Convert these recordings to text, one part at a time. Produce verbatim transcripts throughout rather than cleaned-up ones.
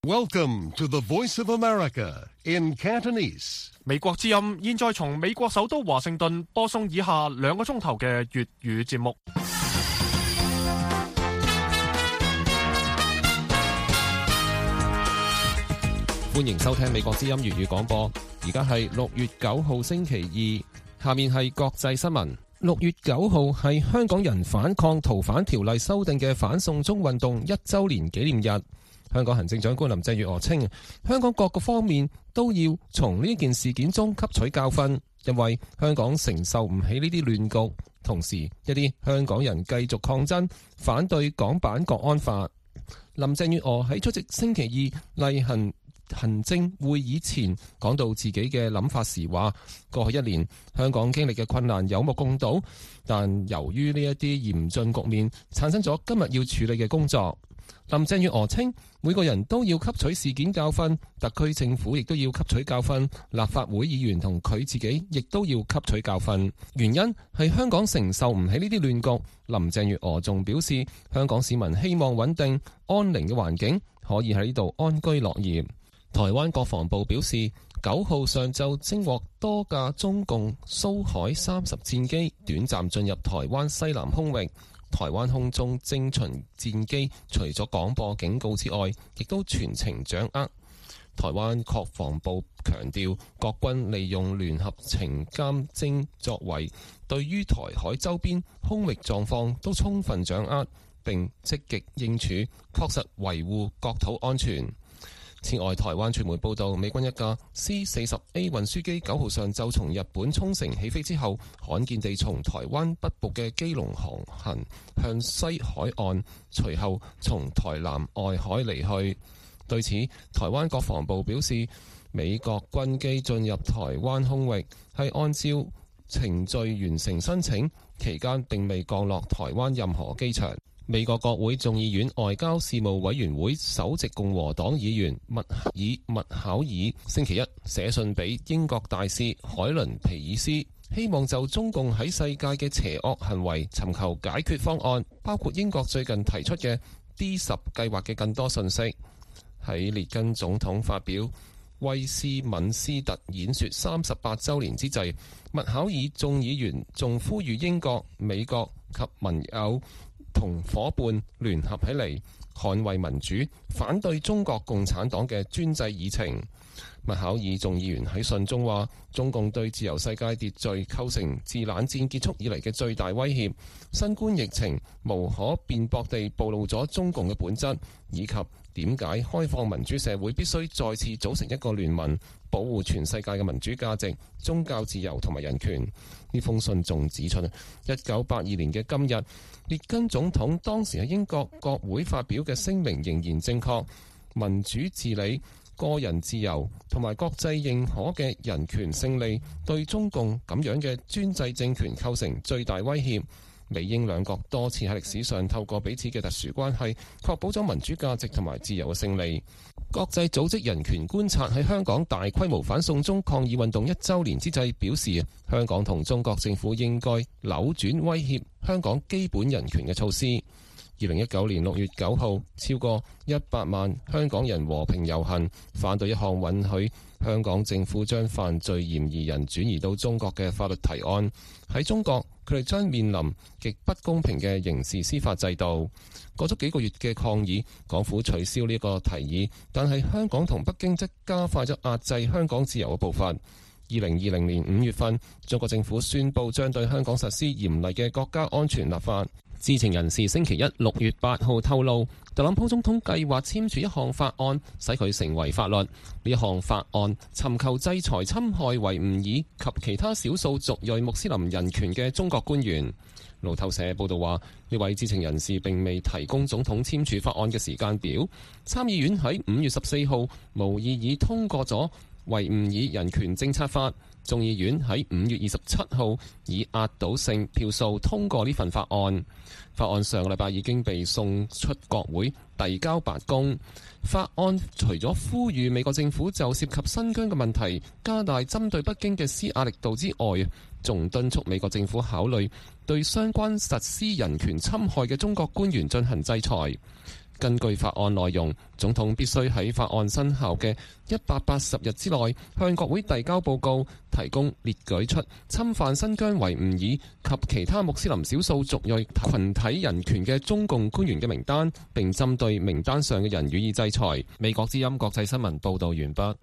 Welcome to the Voice of America in Cantonese. 美國之音現在從美國首都華盛頓播送以下兩個鐘頭嘅粵語節目。 歡迎收聽美國之音粵語廣播。而家係六月九號星期二，下面係國際新聞。六月九號係香港人反抗逃犯條例修訂嘅反送中運動一周年紀念日。香港行政長官林鄭月娥稱，香港各個方面都要從呢件事件中吸取教訓，因為香港承受唔起呢啲亂局。同時，一啲香港人繼續抗爭，反對港版國安法。林鄭月娥喺出席星期二例行行政會議前講到自己嘅諗法時話，過去一年香港經歷嘅困難有目共睹，但由於呢一啲嚴峻局面，產生咗今日要處理嘅工作。林鄭月娥稱，每個人都要吸取事件教訓，特區政府亦都要吸取教訓，立法會議員同佢自己亦都要吸取教訓。原因係香港承受唔起呢啲亂局。林鄭月娥仲表示，香港市民希望穩定安寧嘅環境，可以喺呢度安居樂業。台灣國防部表示，九號上晝偵獲多架中共蘇海三十戰機短暫進入台灣西南空域。台灣空中偵巡戰機除咗廣播警告之外，亦都全程掌握。台灣國防部強調，國軍利用聯合情監偵作為，對於台海周邊空域狀況都充分掌握，並積極應處，確實維護國土安全。此外，台灣傳媒報道，美軍一架 C 四十 A 運輸機九號上晝從日本沖繩起飛之後，罕見地從台灣北部嘅基隆航行向西海岸，隨後從台南外海離去。對此，台灣國防部表示，美國軍機進入台灣空域係按照程序完成申請，期間並未降落台灣任何機場。美國國會眾議院外交事務委員會首席共和黨議員麥克爾麥考爾星期一寫信俾英國大使海倫皮爾斯，希望就中共喺世界嘅邪惡行為尋求解決方案，包括英國最近提出嘅 D 十計劃嘅更多信息。喺列根總統發表威斯敏斯特演說三十八週年之際，麥考爾眾議員仲呼籲英國、美國及盟友同伙伴聯合起嚟捍衛民主，反對中國共產黨嘅專制議程。麥考爾眾議員喺信中話，中共對自由世界秩序構成自冷戰結束以嚟嘅最大威脅。新冠疫情無可辯駁地暴露咗中共嘅本質，以及點解開放民主社會必須再次組成一個聯盟，保護全世界嘅民主價值、宗教自由同埋人權。呢封信仲指出，一九八二年嘅今日，列根總統當時喺英國國會發表嘅聲明仍然正確，民主治理、個人自由同埋國際認可嘅人權勝利，對中共咁樣嘅專制政權構成最大威脅。美英兩國多次喺歷史上透過彼此嘅特殊關係，確保咗民主價值同埋自由嘅勝利。國際組織人權觀察喺香港大規模反送中抗議運動一週年之際表示，香港同中國政府應該扭轉威脅香港基本人權嘅措施。二零一九年六月九號，超過一百萬香港人和平遊行，反對一項允許香港政府將犯罪嫌疑人轉移到中國嘅法律提案。喺中國，佢哋將面臨極不公平嘅刑事司法制度。過咗幾個月嘅抗議，港府取消呢個提議，但係香港同北京則加快咗壓制香港自由嘅步伐。二零二零年五月份，中國政府宣布將對香港實施嚴厲嘅國家安全立法。知情人士星期一六月八號透露，特朗普總統計劃簽署一項法案，使佢成為法律。呢一項法案尋求制裁侵害維吾爾及其他少數族裔穆斯林人權嘅中國官員。路透社報道話，呢位知情人士並未提供總統簽署法案嘅時間表。參議院喺五月十四號無異議通過咗維吾爾人權政策法。眾議院喺五月二十七號以壓倒性票數通過呢份法案。法案上個禮拜已經被送出國會，遞交白宮。法案除咗呼籲美國政府就涉及新疆嘅問題加大針對北京嘅施壓力度之外，仲敦促美國政府考慮對相關實施人權侵害嘅中國官員進行制裁。 根據法案內容，總統必須喺法案生效嘅一百八十日之內向國會遞交報告，提供列舉出侵犯新疆維吾爾及其他穆斯林少數族裔群體人權嘅中共官員嘅名單，並針對名單上嘅人予以制裁。美國之音國際新聞報道完畢。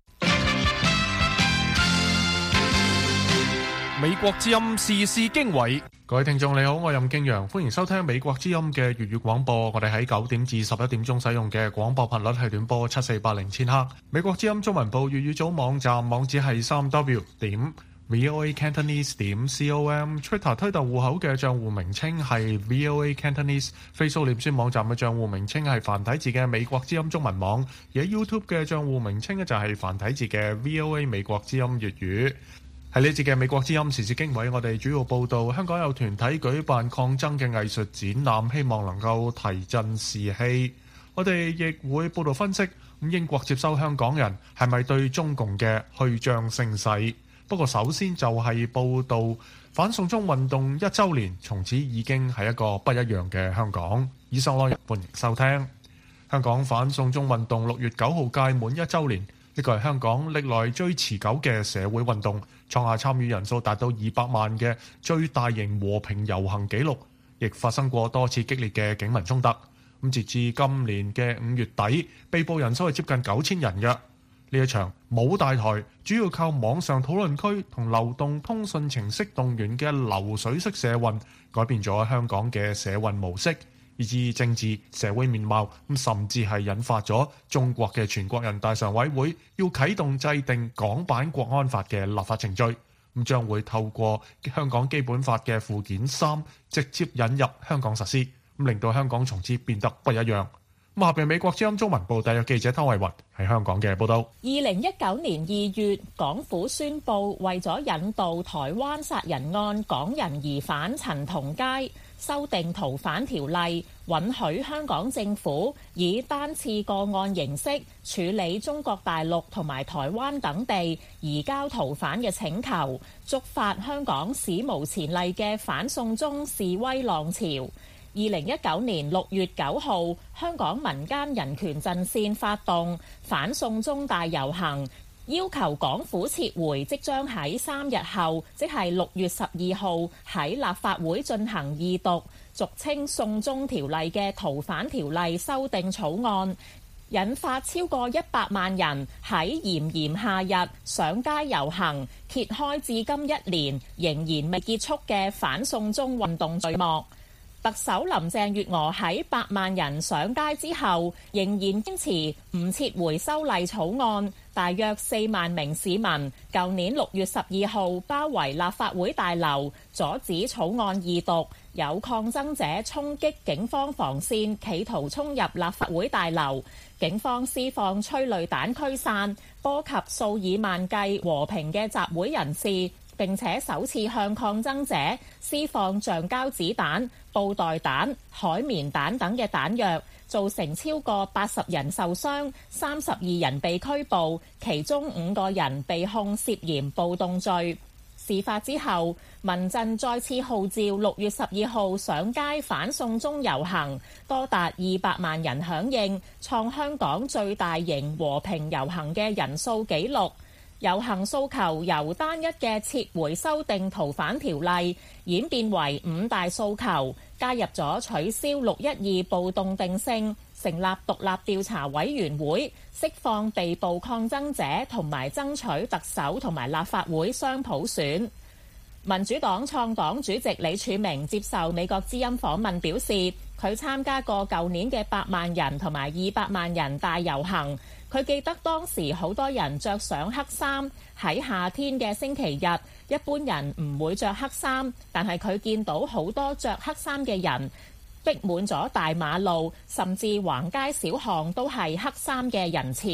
美國之音時事經緯，各位聽眾你好，我係任敬陽，歡迎收聽美國之音嘅粵語廣播。我哋喺九點至十一點鐘使用嘅廣播頻率係短波七四八零千赫。美國之音中文部粵語組網站網址係三 w 點 voa cantonese 點 com，Twitter 推特戶口嘅賬戶名稱係 voa cantonese，Facebook 臉書網站嘅賬戶名稱係繁體字嘅美國之音中文網，而喺 YouTube 嘅賬戶名稱呢就係繁體字嘅 voa 美國之音粵語。喺呢節嘅美國之音時事經緯，我哋主要報道香港有團體舉辦抗爭嘅藝術展覽，希望能夠提振士氣。我哋亦會報道分析，咁英國接收香港人係咪對中共嘅虛張聲勢？不過首先就係報道反送中運動一週年，從此已經係一個不一樣嘅香港。以上內容歡迎收聽。香港反送中運動六月九號屆滿一週年，呢個係香港歷來最持久嘅社會運動，創下參與人數達到二百萬嘅最大型和平遊行紀錄，亦發生過多次激烈嘅警民衝突。咁截至今年嘅五月底，被捕人數係接近九千人嘅。呢一場冇大台，主要靠網上討論區同流動通訊程式動員嘅流水式社運，改變咗香港嘅社運模式，以至政治社會面貌，咁甚至係引發咗中國嘅全國人大常委會要啟動制定港版國安法嘅立法程序，咁將會透過香港基本法嘅附件三直接引入香港實施，咁令到香港從此變得不一樣。咁下邊美國之音中文部特約記者湯慧雲喺香港嘅報道。 二零一九年二月，港府宣布為咗引渡台灣殺人案港人疑犯陳同佳，修訂逃犯條例，允許香港政府以單次個案形式處理中國大陸同埋台灣等地移交逃犯嘅請求，觸發香港史無前例嘅反送中示威浪潮。二零一九年六月九號，香港民間人權陣線發動反送中大遊行，要求港府撤回即將喺三日後，即係六月十二號喺立法會進行二讀，俗稱送中條例嘅逃犯條例修訂草案，引發超過一百萬人喺炎炎夏日上街遊行，揭開至今一年仍然未結束嘅反送中運動序幕。特首林鄭月娥喺百萬人上街之後，仍然堅持唔撤回修例草案。大約四萬名市民舊年六月十二號包圍立法會大樓，阻止草案二讀。有抗爭者衝擊警方防線，企圖衝入立法會大樓。警方施放催淚彈驅散，波及數以萬計和平嘅集會人士。並且首次向抗爭者施放橡膠子彈、布袋彈、海綿彈等嘅彈藥，造成超過八十人受傷，三十二人被拘捕，其中五個人被控涉嫌暴動罪。事發之後，民陣再次號召六月十二號上街反送中遊行，多達二百萬人響應，創香港最大型和平遊行嘅人數紀錄。遊行訴求由單一嘅撤回修訂逃犯條例演變為五大訴求，加入咗取消六一二暴動定性，成立獨立調查委員會，釋放被捕抗爭者，同埋爭取特首同埋立法會雙普選。民主黨創黨主席李柱銘接受美國之音訪問表示，佢參加過舊年嘅百萬人同埋二百萬人大遊行。佢記得當時好多人着上黑衫，喺夏天嘅星期日，一般人唔會着黑衫，但係佢見到好多着黑衫嘅人逼滿咗大馬路，甚至橫街小巷都係黑衫嘅人潮。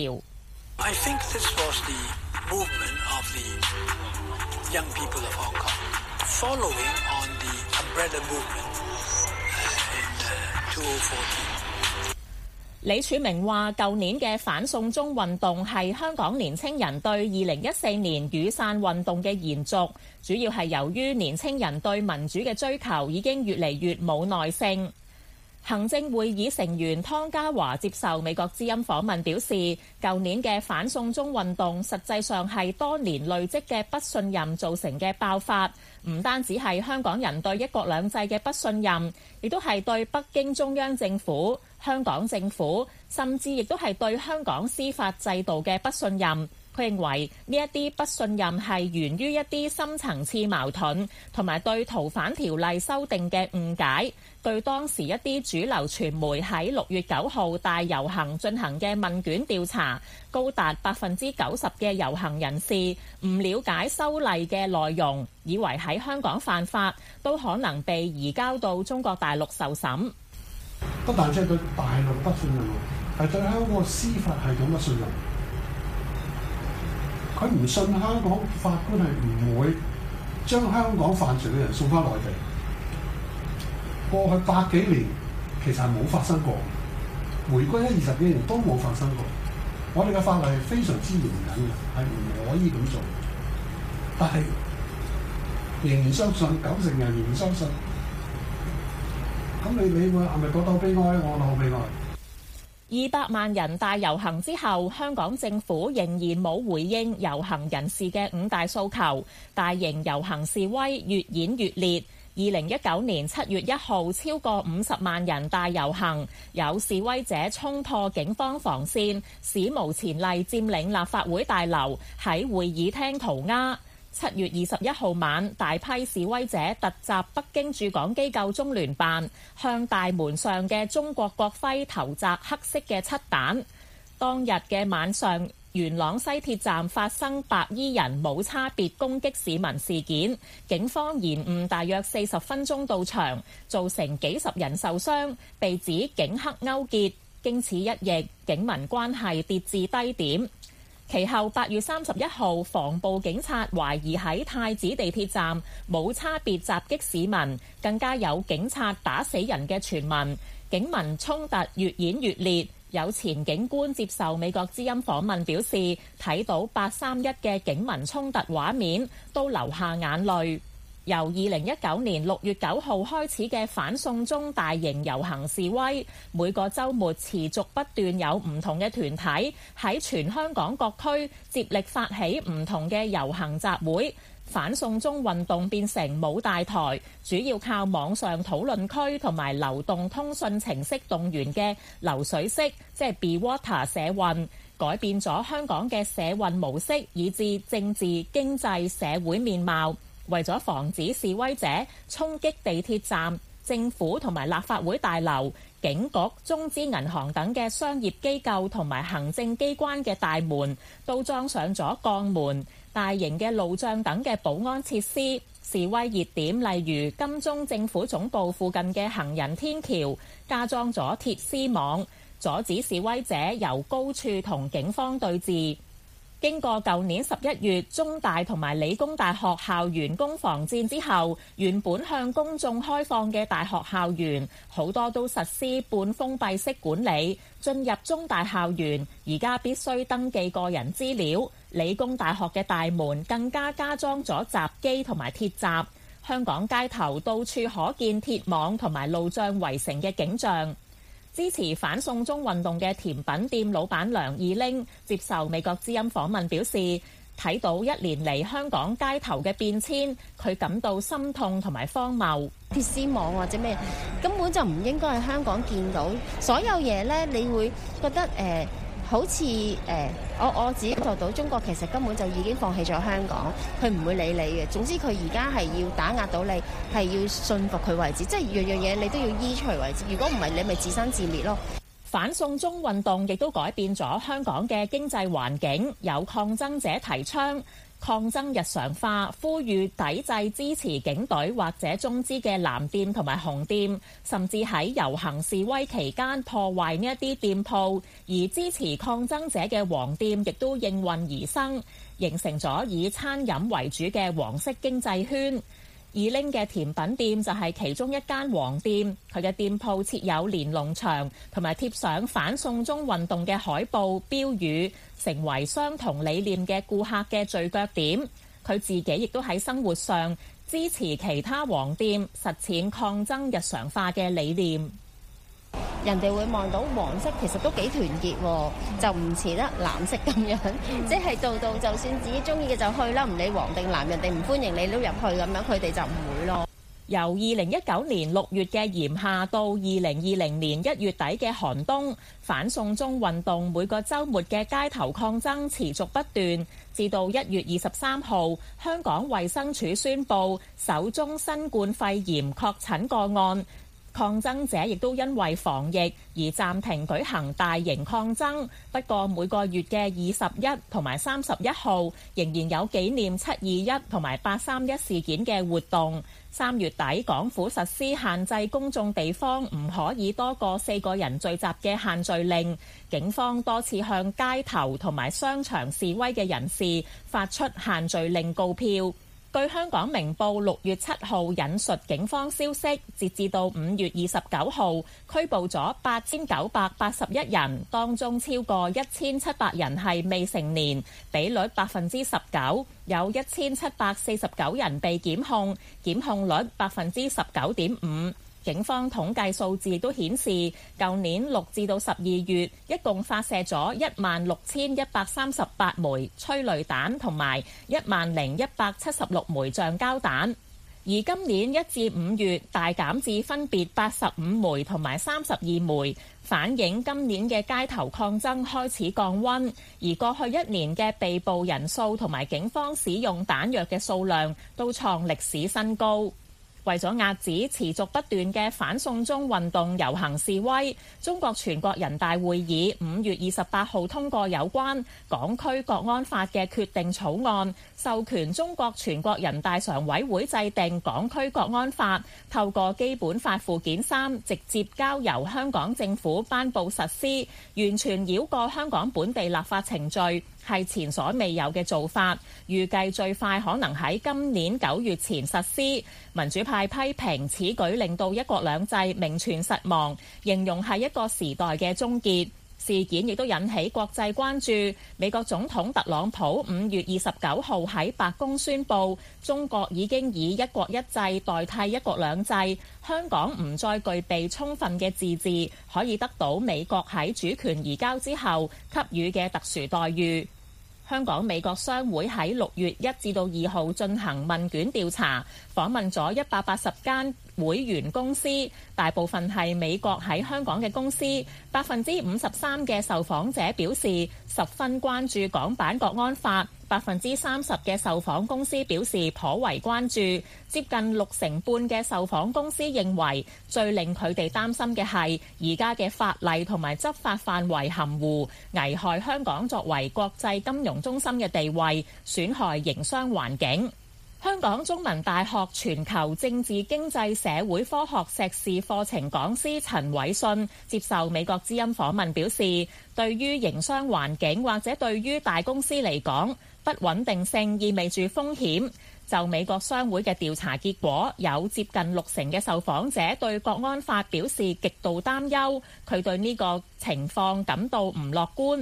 I think this was the movement of the young people of Hong Kong, following on the umbrella movement in twenty fourteen. 李柱銘話：舊年嘅反送中運動係香港年青人對二零一四年雨傘運動嘅延續，主要係由於年青人對民主嘅追求已經越嚟越冇耐性。 行政會議成員湯家驊接受美國之音訪問表示，舊年嘅反送中運動實際上係多年累積嘅不信任造成嘅爆發，唔單止係香港人對一國兩制嘅不信任，亦都係對北京中央政府、香港政府，甚至亦都係對香港司法制度嘅不信任。佢認為呢一啲不信任係源於一啲深層次矛盾，同埋對逃犯條例修訂嘅誤解。據當時一啲主流傳媒喺六月九號大遊行進行嘅問卷調查，高達百分之九十嘅遊行人士唔了解修例嘅內容，以為喺香港犯法，都可能被移交到中國大陸受審。 不但只係對大陸不信任，係對香港司法系統不信任。佢唔信香港法官係唔會將香港犯罪嘅人送翻內地。過去百幾年其實係冇發生過，回歸咗二十幾年都冇發生過。我哋嘅法例係非常之嚴謹嘅，係唔可以咁做。但係仍然相信，九成人仍然相信。咁你你會係咪覺得好悲哀？我覺得好悲哀。 二百萬人大遊行之後，香港政府仍然冇回應遊行人士嘅五大訴求，大型遊行示威越演越烈。二零一九年七月一號，超過五十萬人大遊行，有示威者衝破警方防線，史無前例佔領立法會大樓，喺會議廳塗鴉。七月二十一號晚，大批示威者突襲北京駐港機構中聯辦，向大門上嘅中國國徽投擲黑色嘅漆彈。當日嘅晚上，元朗西鐵站發生白衣人冇差別攻擊市民事件，警方延誤大約四十分鐘到場，造成幾十人受傷，被指警黑勾結。經此一役，警民關係跌至低點。其後八月三十一號，防暴警察懷疑喺太子地鐵站冇差別襲擊市民，更加有警察打死人嘅傳聞，警民衝突越演越烈。有前警官接受美國之音訪問表示，睇到八三一嘅警民衝突畫面都流下眼淚。由二零一九年六月九號開始嘅反送中大型遊行示威，每個週末持續不斷有唔同嘅團體喺全香港各區接力發起唔同嘅遊行集會。反送中運動變成冇大台，主要靠網上討論區同埋流動通訊程式動員嘅流水式，即係 Be Water 社運，改變咗香港嘅社運模式，以至政治、經濟、社會面貌。為咗防止示威者衝擊地鐵站、政府同埋立法會大樓、警局、中資銀行等嘅商業機構同埋行政機關嘅大門，都裝上咗鋼門、大型嘅路障等嘅保安設施。示威熱點例如金鐘政府總部附近嘅行人天橋，加裝咗鐵絲網，阻止示威者由高處同警方對峙。經過舊年十一月中大同埋理工大學校園攻防戰之後，原本向公眾開放嘅大學校園好多都實施半封閉式管理。進入中大校園而家必須登記個人資料，理工大學嘅大門更加加裝咗閘機同埋鐵閘。香港街頭到處可見鐵網同埋路障圍成嘅景象。支持反送中運動嘅甜品店老闆梁義玲接受美國之音訪問表示，睇到一年嚟香港街頭嘅變遷，佢感到心痛同埋荒謬。 鐵絲網或者咩根本就唔應該喺香港見到，所有嘢呢，你會覺得誒、呃、好似誒、呃、我我自己感受到中國其實根本就已經放棄咗香港，佢唔會理你嘅。總之佢而家係要打壓到你，係要信服佢為止，即係樣樣嘢你都要依隨為止。如果唔係，你咪自生自滅咯。 反送中運動亦都改變咗香港嘅經濟環境，有抗爭者提倡抗爭日常化，呼籲抵制支持警隊或者中資嘅藍店同埋紅店，甚至喺遊行示威期間破壞呢一啲店鋪，而支持抗爭者嘅黃店亦都應運而生，形成咗以餐飲為主嘅黃色經濟圈。二拎嘅甜品店就係其中一間黃店，佢嘅店鋪設有連儂牆，同埋貼上反送中運動嘅海報標語，成為相同理念嘅顧客嘅聚腳點。佢自己亦都喺生活上支持其他黃店實踐抗爭日常化嘅理念。 人哋會望到黃色其實都幾團結喎，就唔似得藍色咁樣，即係度度就算自己中意嘅就去啦，唔理黃定藍，人哋唔歡迎你都入去咁樣，佢哋就唔會咯。 由二零一九年六月嘅炎夏到二零二零年一月底嘅寒冬，反送中運動每個週末嘅街頭抗爭持續不斷，至到一月二十三號，香港衛生署宣布首宗新冠肺炎確診個案。抗爭者亦都因為防疫而暫停舉行大型抗爭，不過每個月嘅二十一同埋三十一號仍然有紀念七二一同埋八三一事件嘅活動。三月底，港府實施限制公眾地方唔可以多過四個人聚集嘅限聚令，警方多次向街頭同埋商場示威嘅人士發出限聚令告票。據香港明報六月七號引述警方消息，截至到五月二十九號，拘捕咗八千九百八十一人，當中超過一千七百人係未成年，比率百分之十九，有一千七百四十九人被檢控，檢控率百分之十九點五。警方統計數字都顯示，舊年六至到十二月，一共發射咗一萬六千一百三十八枚催淚彈同埋一萬零一百七十六枚橡膠彈。而今年一至五月大減至分別八十五枚同埋三十二枚，反映今年嘅街頭抗爭開始降溫。而過去一年嘅被捕人數同埋警方使用彈藥嘅數量都創歷史新高。為咗壓止持續不斷嘅反送中運動遊行示威，中國全國人大會議五月二十八號通過有關港區國安法嘅決定草案，授權中國全國人大常委會制定港區國安法，透過基本法附件三直接交由香港政府頒布實施，完全繞過香港本地立法程序，係前所未有嘅做法，預計最快可能喺今年九月前實施。民主派批評此舉令到一國兩制名存實亡，形容係一個時代嘅終結。事件亦都引起國際關注。美國總統特朗普五月二十九號喺白宮宣布，中國已經以一國一制代替一國兩制，香港唔再具備充分嘅自治，可以得到美國喺主權移交之後給予嘅特殊待遇。香港美國商會喺六月一至到二號進行問卷調查，訪問咗一百八十間會員公司，大部分係美國喺香港嘅公司。百分之五十三嘅受訪者表示十分關注港版國安法，百分之三十嘅受訪公司表示頗為關注，接近六成半嘅受訪公司認為最令佢哋擔心嘅係而家嘅法例同埋執法範圍含糊，危害香港作為國際金融中心嘅地位，損害營商環境。香港中文大學全球政治經濟社會科學碩士課程講師陳偉信接受美國之音訪問表示，對於營商環境或者對於大公司嚟講，不穩定性意味住風險。就美國商會嘅調查結果，有接近六成嘅受訪者對國安法表示極度擔憂，佢對呢個情況感到唔樂觀。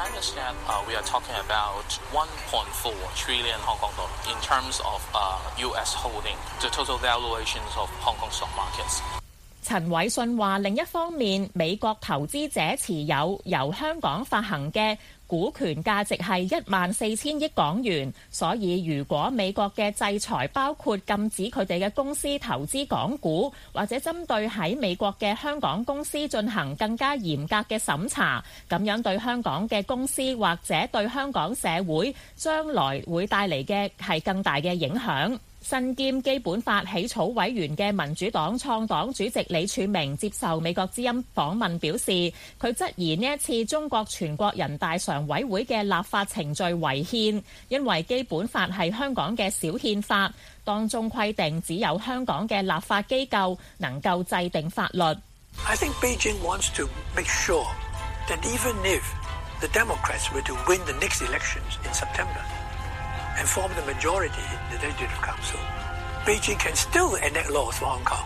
陳偉信話，另一方面，美國投資者持有由香港發行嘅股權價值係一萬四千億港元，所以如果美國嘅制裁包括禁止佢哋嘅公司投資港股，或者針對喺美國嘅香港公司進行更加嚴格嘅審查，咁樣對香港嘅公司或者對香港社會將來會帶嚟嘅係更大嘅影響。身兼基本法起草委員嘅民主黨創黨主席李柱銘接受美國之音訪問表示，佢質疑呢一次中國全國人大常委會嘅立法程序違憲，因為基本法係香港嘅小憲法，當中規定只有香港嘅立法機構能夠制定法律。 I think Beijing wants to make sure that even if the Democrats were to win the next elections in September and form the majority in the Legislative Council, Beijing can still enact laws for Hong Kong.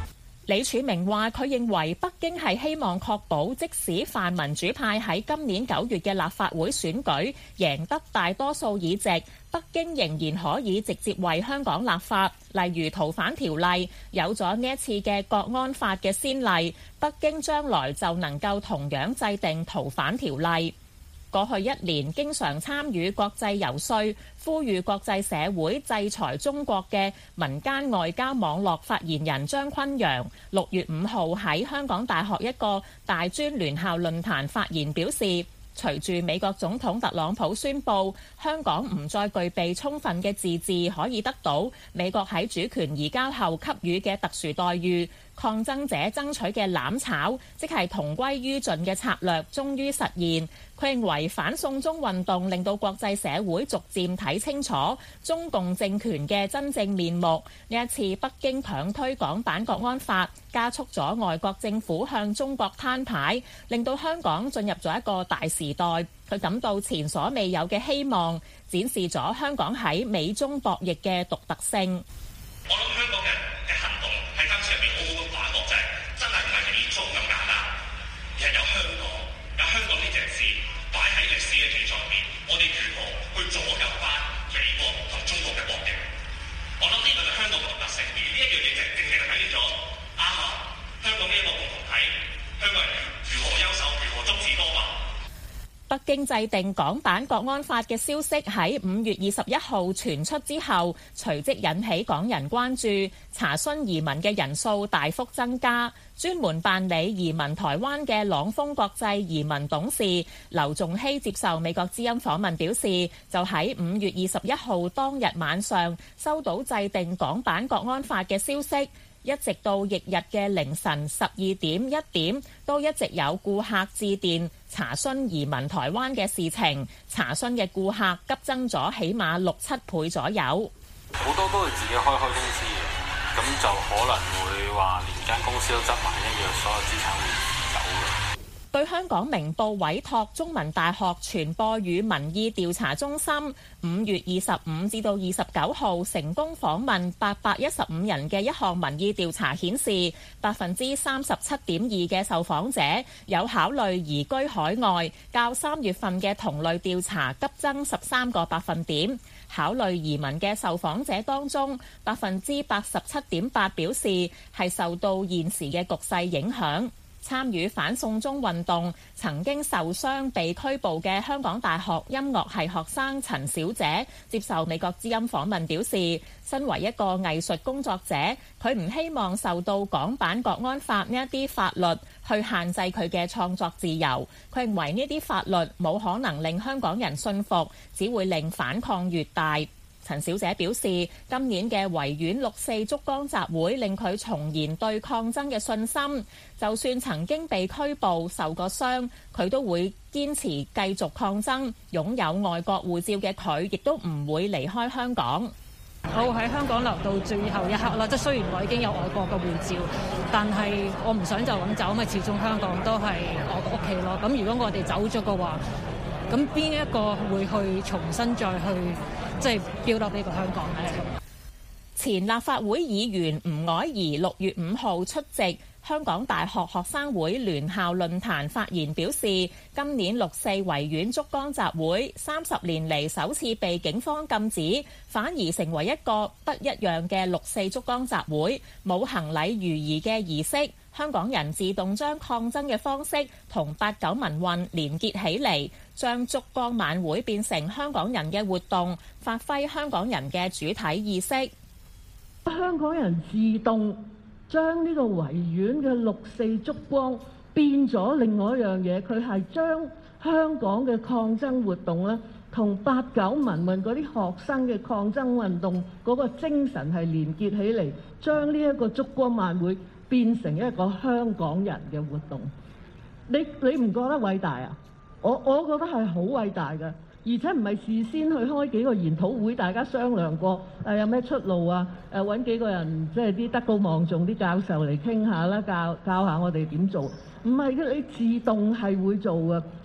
李柱銘話：佢認為北京係希望確保，即使泛民主派喺今年九月嘅立法會選舉贏得大多數議席，北京仍然可以直接為香港立法，例如逃犯條例。有咗呢一次嘅國安法嘅先例，北京將來就能夠同樣制定逃犯條例。過去一年經常參與國際遊說，呼籲國際社會制裁中國嘅民間外交網絡發言人張崑陽，六月五號喺香港大學一個大專聯校論壇發言表示，隨住美國總統特朗普宣布香港唔再具備充分嘅自治，可以得到美國喺主權移交後給予嘅特殊待遇，抗爭者爭取嘅攬炒，即係同歸於盡嘅策略，終於實現。佢認為反送中運動令到國際社會逐漸睇清楚中共政權嘅真正面目。呢一次北京強推港版國安法，加速咗外國政府向中國攤牌，令到香港進入咗一個大時代。佢感到前所未有嘅希望，展示咗香港喺美中博弈嘅獨特性。 我諗香港人嘅行動喺今次入面好好嘅反駁就係真係唔係美中咁簡單，而係有香港，有香港呢隻字擺喺歷史嘅記載入面，我哋如何去左右翻美國同中國嘅博弈？我諗呢個就係香港嘅獨特性，而呢一樣嘢就正正係體現咗啱啊！香港呢一個共同體，香港人如何優秀，如何足智多謀。 北京制定港版國安法嘅消息喺五月二十一號傳出之後，隨即引起港人關注，查詢移民嘅人數大幅增加。專門辦理移民台灣嘅朗豐國際移民董事劉仲希接受美國之音訪問表示，就喺五月二十一號當日晚上收到制定港版國安法嘅消息。一直到翌日嘅凌晨十二點一點，都一直有顧客致電查詢移民台灣嘅事情，查詢嘅顧客急增咗起碼六七倍左右。 好多都係自己開開公司嘅，咁就可能會話連間公司都執埋一樣，所有資產會走嘅。 對香港明報委託中文大學傳播與民意調查中心五月二十五至到二十九號成功訪問八百一十五人嘅一項民意調查顯示，百分之三十七點二嘅受訪者有考慮移居海外，較三月份嘅同類調查急增十三個百分點。考慮移民嘅受訪者當中，百分之八十七點八表示係受到現時嘅局勢影響。參與反送中運動曾經受傷被拘捕嘅香港大學音樂系學生陳小姐接受美國之音訪問表示，身為一個藝術工作者，佢唔希望受到港版國安法呢一啲法律去限制佢嘅創作自由。佢認為呢啲法律冇可能令香港人信服，只會令反抗越大。陳小姐表示，今年嘅維園六四燭光集會令佢重燃對抗爭嘅信心，就算曾經被拘捕受過傷，佢都會堅持繼續抗爭。擁有外國護照嘅佢亦都唔會離開香港。 我喺香港留到最後一刻啦，即係雖然我已經有外國嘅護照，但係我唔想就咁走，因為始終香港都係我嘅屋企咯。咁如果我哋走咗嘅話，咁邊一個會去重新再去即係標落呢個香港咧？ 前立法會議員吳靄儀六月五號出席香港大學學生會聯校論壇發言表示，今年六四維園燭光集會三十年嚟首次被警方禁止，反而成為一個不一樣嘅六四燭光集會，冇行禮如儀嘅儀式。香港人自動將抗爭嘅方式同八九民運連結起嚟，將燭光晚會變成香港人嘅活動，發揮香港人嘅主體意識。 香港人自動將呢個維園嘅六四燭光變咗另外一樣嘢，佢係將香港嘅抗爭活動咧，同八九民運嗰啲學生嘅抗爭運動嗰個精神係連結起嚟，將呢一個燭光晚會變成一個香港人嘅活動。你你唔覺得偉大啊？我我覺得係好偉大嘅，而且唔係事先去開幾個研討會，大家商量過誒、呃、有咩出路啊？誒、呃、揾幾個人即係啲德高望重啲教授嚟傾下啦，教教下我哋點做。唔係嘅，你自動係會做嘅。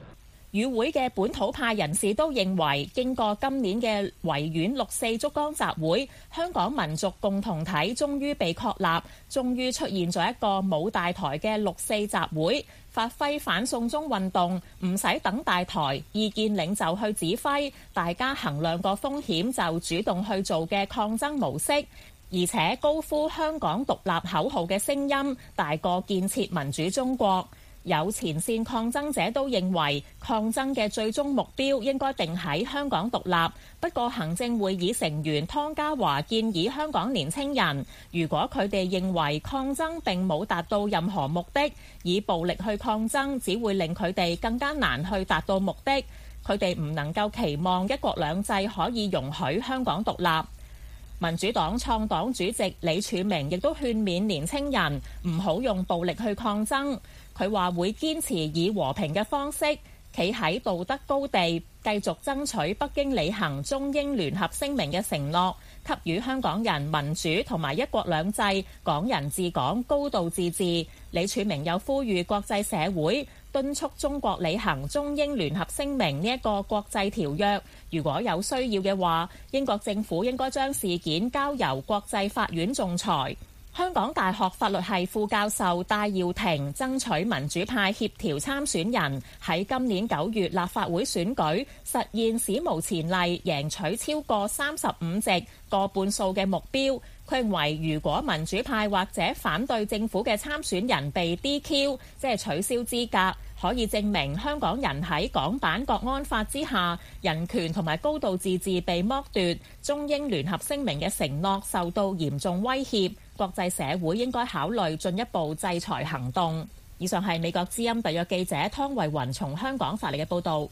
與會嘅本土派人士都認為，經過今年嘅維園六四燭光集會，香港民族共同體終於被確立，終於出現咗一個冇大台嘅六四集會，發揮反送中運動唔使等大台，意見領袖去指揮，大家衡量個風險就主動去做嘅抗爭模式，而且高呼香港獨立口號嘅聲音大過建設民主中國。有前線抗爭者都認為抗爭嘅最終目標應該定喺香港獨立。不過行政會議成員湯家驊建議香港年青人，如果佢哋認為抗爭並冇達到任何目的，以暴力去抗爭只會令佢哋更加難去達到目的。佢哋唔能夠期望一國兩制可以容許香港獨立。民主黨創黨主席李柱銘亦都勸勉年青人唔好用暴力去抗爭。佢話會堅持以和平嘅方式，企喺道德高地，繼續爭取北京履行中英聯合聲明嘅承諾，給予香港人民主同埋一國兩制、港人治港、高度自治。李柱銘又呼籲國際社會敦促中國履行中英聯合聲明呢一個國際條約，如果有需要嘅話，英國政府應該將事件交由國際法院仲裁。香港大學法律系副教授戴耀廷爭取民主派協調參選人喺今年九月立法會選舉實現史無前例贏取超過三十五席過半數嘅目標。佢認為如果民主派或者反對政府嘅參選人被 D Q， 即係取消資格，可以證明香港人喺港版國安法之下，人權同埋高度自治被剝奪，中英聯合聲明嘅承諾受到嚴重威脅，國際社會應該考慮進一步制裁行動。以上係美國之音特約記者湯慧雲從香港發嚟嘅報導。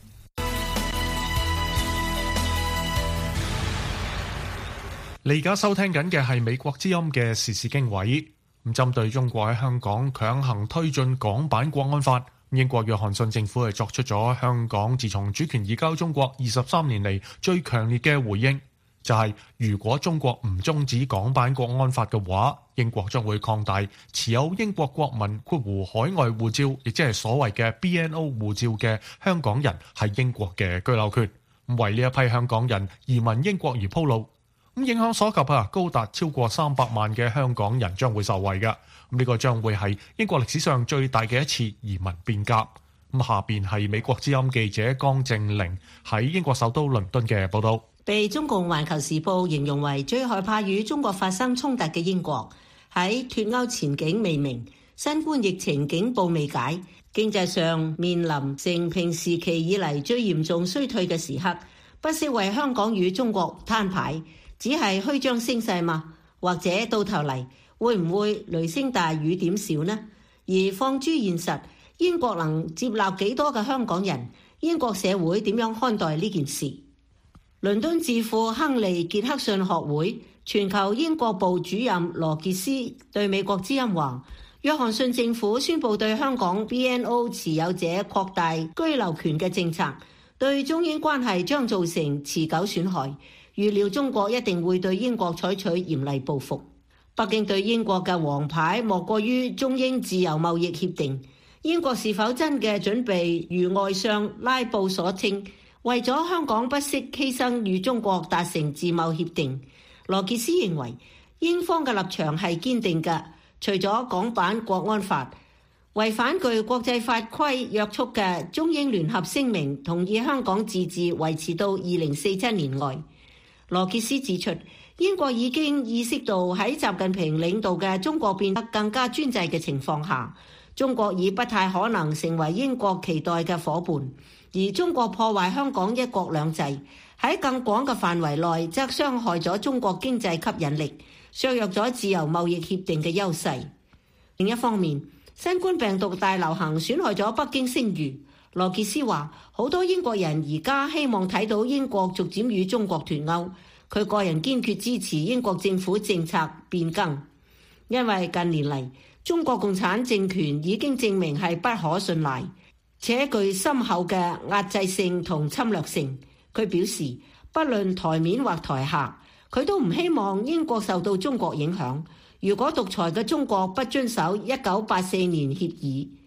你而家收聽緊嘅係美國之音嘅時事經緯。咁針對中國喺香港強行推進港版國安法，英國約翰遜政府係作出咗香港自從主權移交中國二十三年嚟最強烈嘅回應，就係、是、如果中國唔終止港版國安法嘅話，英國將會擴大持有英國國民括弧海外護照，亦即係所謂嘅 B N O 護照嘅香港人喺英國嘅居留權，為呢一批香港人移民英國而鋪路。咁影響所及啊，高達超過三百萬嘅香港人將會受惠嘅。咁呢個將會係英國歷史上最大嘅一次移民變革。咁下邊係美國之音記者江正玲喺英國首都倫敦嘅報道。 被中共環球時報形容為最害怕與中國發生衝突嘅英國，喺脫歐前景未明、新冠疫情警報未解、經濟上面臨成平時期以嚟最嚴重衰退嘅時刻，不惜為香港與中國攤牌。只係虛張聲勢嗎？或者到頭嚟會唔會雷聲大雨點小呢？而放諸現實，英國能接納幾多嘅香港人？英國社會點樣看待呢件事？倫敦智庫亨利傑克遜學會全球英國部主任羅傑斯對美國之音話：約翰遜政府宣布對香港 B N O 持有者擴大居留權嘅政策，對中英關係將造成持久損害。預料中國一定會對英國採取嚴厲報復。北京對英國嘅王牌莫過於中英自由貿易協定。英國是否真嘅準備如外相拉布所稱，為咗香港不惜犧牲與中國達成自貿協定？羅傑斯認為英方嘅立場係堅定嘅，除咗港版國安法，違反具國際法規約束嘅中英聯合聲明同意香港自治維持到二零四七年外。羅傑斯指出，英國已經意識到喺習近平領導嘅中國變得更加專制嘅情況下，中國已不太可能成為英國期待嘅夥伴，而中國破壞香港一國兩制，喺更廣嘅範圍內則傷害咗中國經濟吸引力，削弱咗自由貿易協定嘅優勢。另一方面，新冠病毒大流行損害咗北京聲譽。羅傑斯話：好多英國人而家希望睇到英國逐漸與中國脫歐。佢個人堅決支持英國政府政策變更，因為近年嚟中國共產政權已經證明係不可信賴，且具深厚嘅壓制性同侵略性。佢表示，不論台面或台下，佢都唔希望英國受到中國影響。如果獨裁嘅中國不遵守一九八四年協議，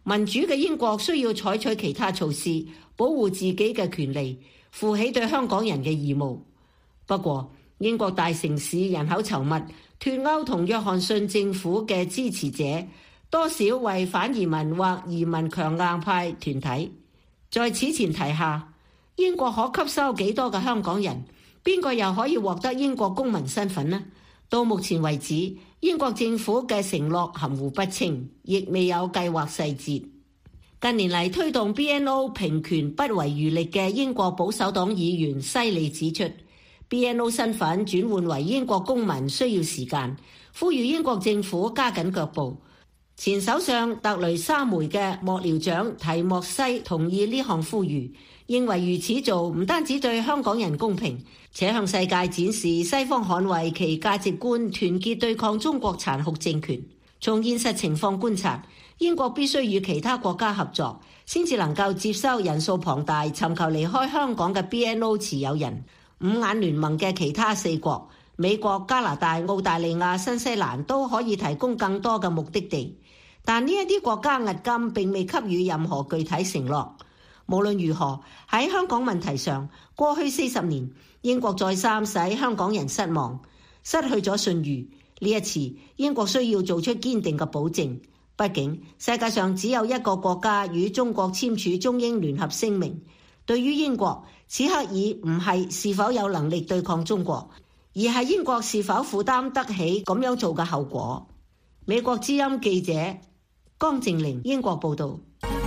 民主嘅英國需要採取其他措施，保護自己嘅權利，負起對香港人嘅義務。不過，英國大城市人口稠密，脫歐同約翰遜政府嘅支持者多少為反移民或移民強硬派團體。在此前提下，英國可吸收幾多嘅香港人？邊個又可以獲得英國公民身份呢？到目前為止，英國政府嘅承諾含糊不清，亦未有計劃細節。近年嚟推動 B N O 平權不遺餘力嘅英國保守黨議員西利指出， B N O 身份轉換為英國公民需要時間，呼籲英國政府加緊腳步。前首相特雷莎梅嘅幕僚長提莫西同意呢項呼籲，認為如此做唔單止對香港人公平，且向世界展示西方捍衛其價值觀、團結對抗中國殘酷政權。從現實情況觀察，英國必須與其他國家合作，先至能夠接收人數龐大、尋求離開香港嘅 B N O 持有人。五眼聯盟嘅其他四國，美國、加拿大、澳大利亞、新西蘭都可以提供更多嘅目的地。但呢一啲國家迄今並未給予任何具體承諾。無論如何，喺香港問題上，過去四十年，英國再三使香港人失望，失去咗信譽。呢一次，英國需要做出堅定嘅保證。畢竟，世界上只有一個國家與中國簽署中英聯合聲明。對於英國，此刻已唔係是否有能力對抗中國，而係英國是否負擔得起咁樣做嘅後果。美國之音記者江靜玲英國報道。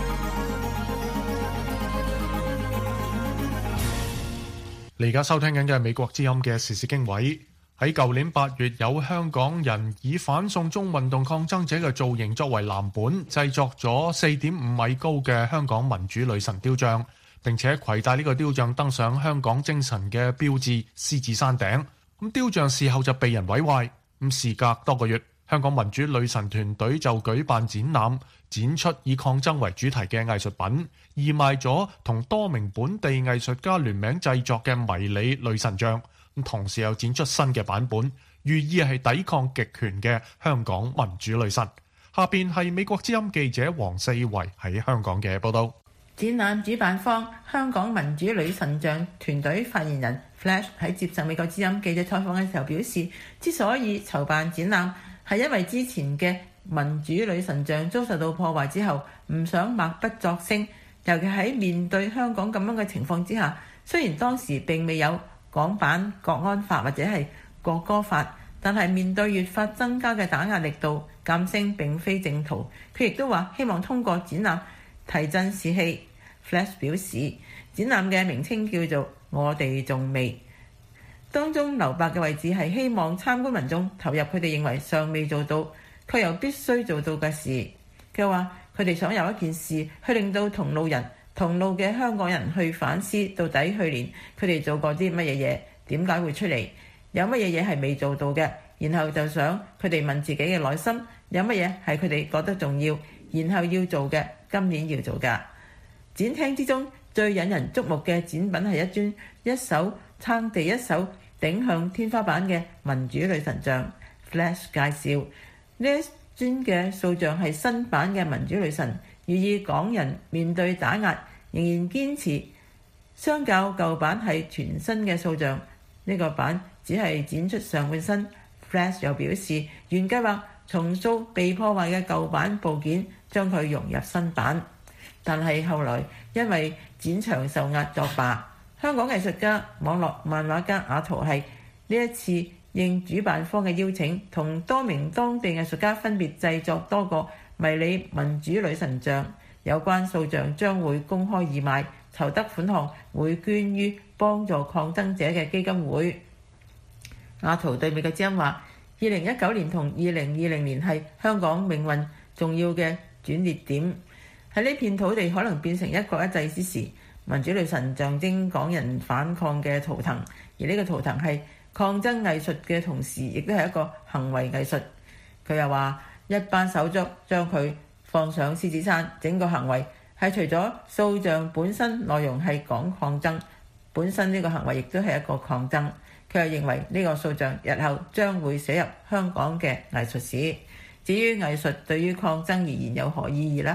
你而家收聽緊嘅係美國之音嘅時事經緯。喺舊年八月，有香港人以反送中運動抗爭者嘅造型作為藍本，製作咗四點五米高嘅香港民主女神雕像，並且攜帶呢個雕像登上香港精神嘅標誌獅子山頂。咁雕像事後就被人毀壞。咁事隔多個月，香港民主女神團隊就舉辦展覽，展出以抗爭為主題嘅藝術品，義賣咗同多名本地藝術家聯名製作嘅迷你女神像。同時又展出新嘅版本，寓意係抵抗極權嘅香港民主女神。下邊係美國之音記者黃四維喺香港嘅報道。 展覽主辦方香港民主女神像團隊發言人 Flash 喺接受美國之音記者採訪嘅時候表示，之所以籌辦展覽，係因為之前嘅民主女神像遭受到破壞之後，唔想默不作聲，尤其喺面對香港咁樣嘅情況之下，雖然當時並未有港版國安法或者係國歌法，但係面對越發增加嘅打壓力度，減聲並非正途。佢亦都話希望通過展覽提振士氣。Flash 表示，展覽嘅名稱叫做我哋仲未，當中留白嘅位置係希望參觀民眾投入佢哋認為尚未做到卻又必須做到嘅事。佢話佢哋想有一件事去令到同路人同路嘅香港人去反思，到底去年佢哋做過啲乜嘢嘢，點解會出嚟，有乜嘢嘢係未做到嘅，然後就想佢哋問自己嘅內心，有乜嘢係佢哋覺得重要，然後要做嘅，今年要做㗎。展廳之中最引人矚目嘅展品係一尊一手撐地一手頂向天花板嘅民主女神像。Flash 介紹呢一尊嘅塑像係新版嘅民主女神，寓意港人面對打壓仍然堅持。相較舊版係全新嘅塑像，呢個版只係展出上半身。Flash 又表示，原計劃重塑被破壞嘅舊版部件，將佢融入新版，但係後來因為展場受壓作罷。香港藝術家、網絡漫畫家阿圖係呢一次應主辦方嘅邀請，同多名當地藝術家分別製作多個迷你民主女神像。有關塑像將會公開義賣，籌得款項會捐於幫助抗爭者嘅基金會。阿圖對美國之音話：二零一九年同二零二零年係香港命運重要嘅轉捩點，喺呢片土地可能變成一國一制之時，民主女神象徵港人反抗嘅圖騰，而呢個圖騰係抗爭藝術嘅同時，亦都係一個行為藝術。佢又話：一班手足將佢放上獅子山，整個行為係除咗塑像本身內容係講抗爭，本身呢個行為亦都係一個抗爭。佢又認為呢個塑像日後將會寫入香港嘅藝術史。至於藝術對於抗爭而言有何意義呢？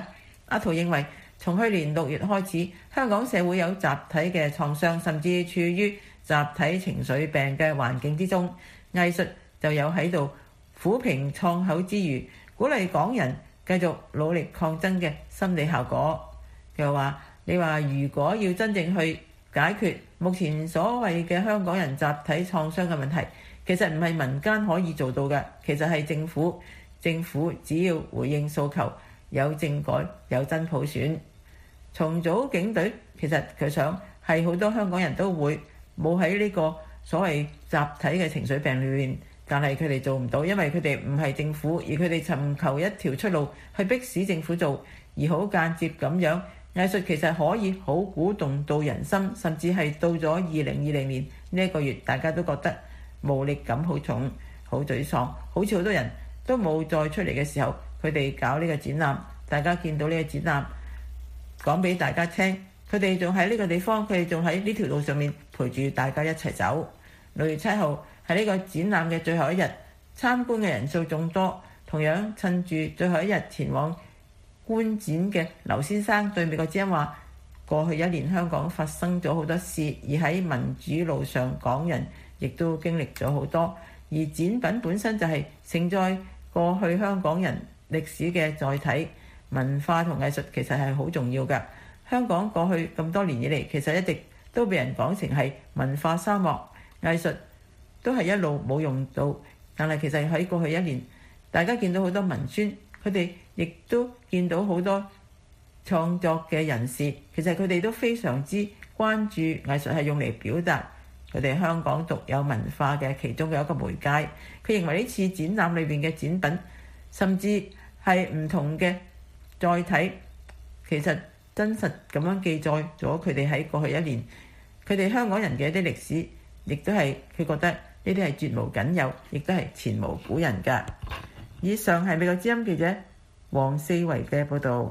阿圖認為，從去年六月開始，香港社會有集體嘅創傷，甚至處於集體情緒病嘅環境之中，藝術就有喺度撫平創口之餘，鼓勵港人繼續努力抗爭嘅心理效果。佢又話：你話如果要真正去解決目前所謂嘅香港人集體創傷嘅問題，其實唔係民間可以做到嘅，其實係政府。政府只要回應訴求，有政改，有真普選，重組警隊，其實佢想係好多香港人都會冇喺呢個所謂集體嘅情緒病裏面，但係佢哋做唔到，因為佢哋唔係政府，而佢哋尋求一條出路去迫使政府做，而好間接咁樣，藝術其實可以好鼓動到人心，甚至係到咗二零二零年呢一個月，大家都覺得無力感好重，好沮喪，好似好多人都冇再出嚟嘅時候，佢哋搞呢個展覽，大家見到呢個展覽，講俾大家聽，佢哋仲喺呢個地方，佢哋仲喺呢條路上面陪住大家一齊走。六月七號係呢個展覽嘅最後一日，參觀嘅人數眾多，同樣趁住最後一日前往觀展嘅劉先生對美國之音話：過去一年香港發生咗好多事，而喺民主路上，港人亦都經歷咗好多，而展品本身就係承載過去香港人歷史嘅載體，文化同藝術其實係好重要嘅。香港過去咁多年以嚟，其實一直都被人講成係文化沙漠，藝術都係一路冇用到。但係其實喺過去一年，大家見到好多文宣，佢哋亦都見到好多創作嘅人士，其實佢哋都非常之關注藝術係用嚟表達佢哋香港獨有文化嘅其中嘅一個媒介。佢認為呢次展覽裏邊嘅展品，甚至係唔同嘅載體，其實真實咁樣記載咗佢哋喺過去一年，佢哋香港人嘅一啲歷史，亦都係佢覺得呢啲係絕無僅有，亦都係前無古人㗎。以上係美國之音記者黃四維嘅報導。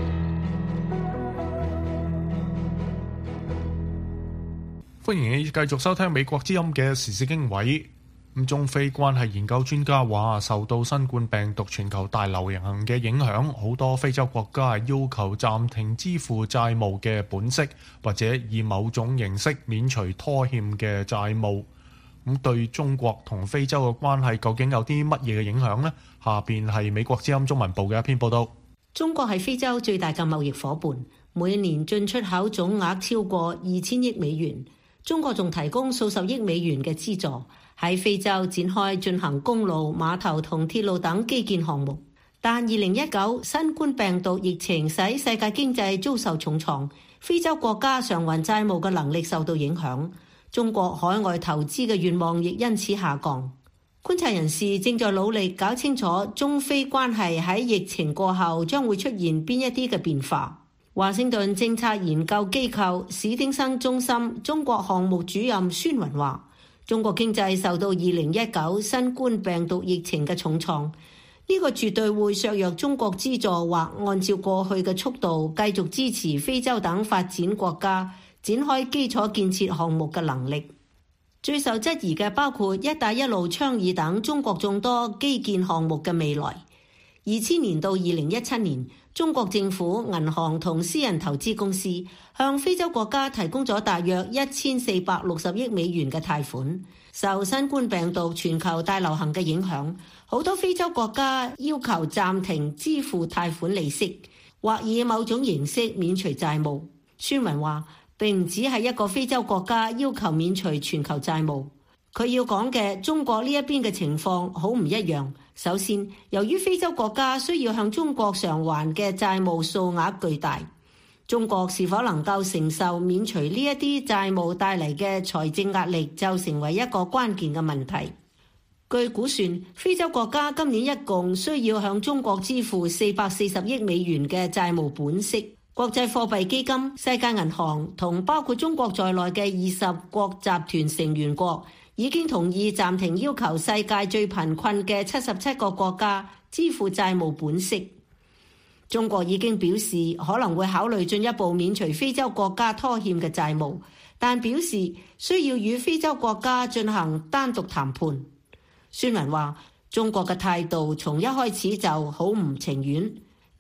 歡迎你繼續收聽美國之音嘅時事經緯。咁中非關係研究專家話，受到新冠病毒全球大流行嘅影響，好多非洲國家係要求暫停支付債務嘅本息，或者以某種形式免除拖欠嘅債務。咁對中國同非洲嘅關係究竟有啲乜嘢嘅影響呢？下邊係美國之音中文部嘅一篇報道。 中國係非洲最大嘅貿易夥伴，每年進出口總額超過二千億美元。中國仲提供數十億美元嘅資助，喺非洲展開進行公路、碼頭同鐵路等基建項目。但二零一九新冠病毒疫情使世界經濟遭受重創，非洲國家償還債務嘅能力受到影響，中國海外投資嘅願望亦因此下降。觀察人士正在努力搞清楚中非關係喺疫情過後將會出現邊一啲嘅變化。華盛頓政策研究機構史丁生中心中國項目主任孫雲話：中國經濟受到二零一九新冠病毒疫情嘅重創，呢個絕對會削弱中國資助或按照過去嘅速度繼續支持非洲等發展國家展開基礎建設項目嘅能力。最受質疑嘅包括一帶一路倡議等中國眾多基建項目嘅未來。二千年到二零一七年，中國政府、銀行同私人投資公司向非洲國家提供咗大約一千四百六十億美元嘅貸款。受新冠病毒全球大流行嘅影響，好多非洲國家要求暫停支付貸款利息，或以某種形式免除債務。孫文話，並唔只係一個非洲國家要求免除全球債務。佢要講嘅中國呢一邊嘅情況好唔一樣。首先，由於非洲國家需要向中國償還嘅債務數額巨大，中國是否能夠承受免除呢一啲債務帶嚟嘅財政壓力，就成為一個關鍵嘅問題。據估算，非洲國家今年一共需要向中國支付四百四十億美元嘅債務本息。國際貨幣基金、世界銀行同包括中國在內嘅二十國集團成員國已經同意暫停要求世界最貧困嘅七十七個國家支付債務本息。中國已經表示可能會考慮進一步免除非洲國家拖欠嘅債務，但表示需要與非洲國家進行單獨談判。孫文話：中國嘅態度從一開始就好唔情願。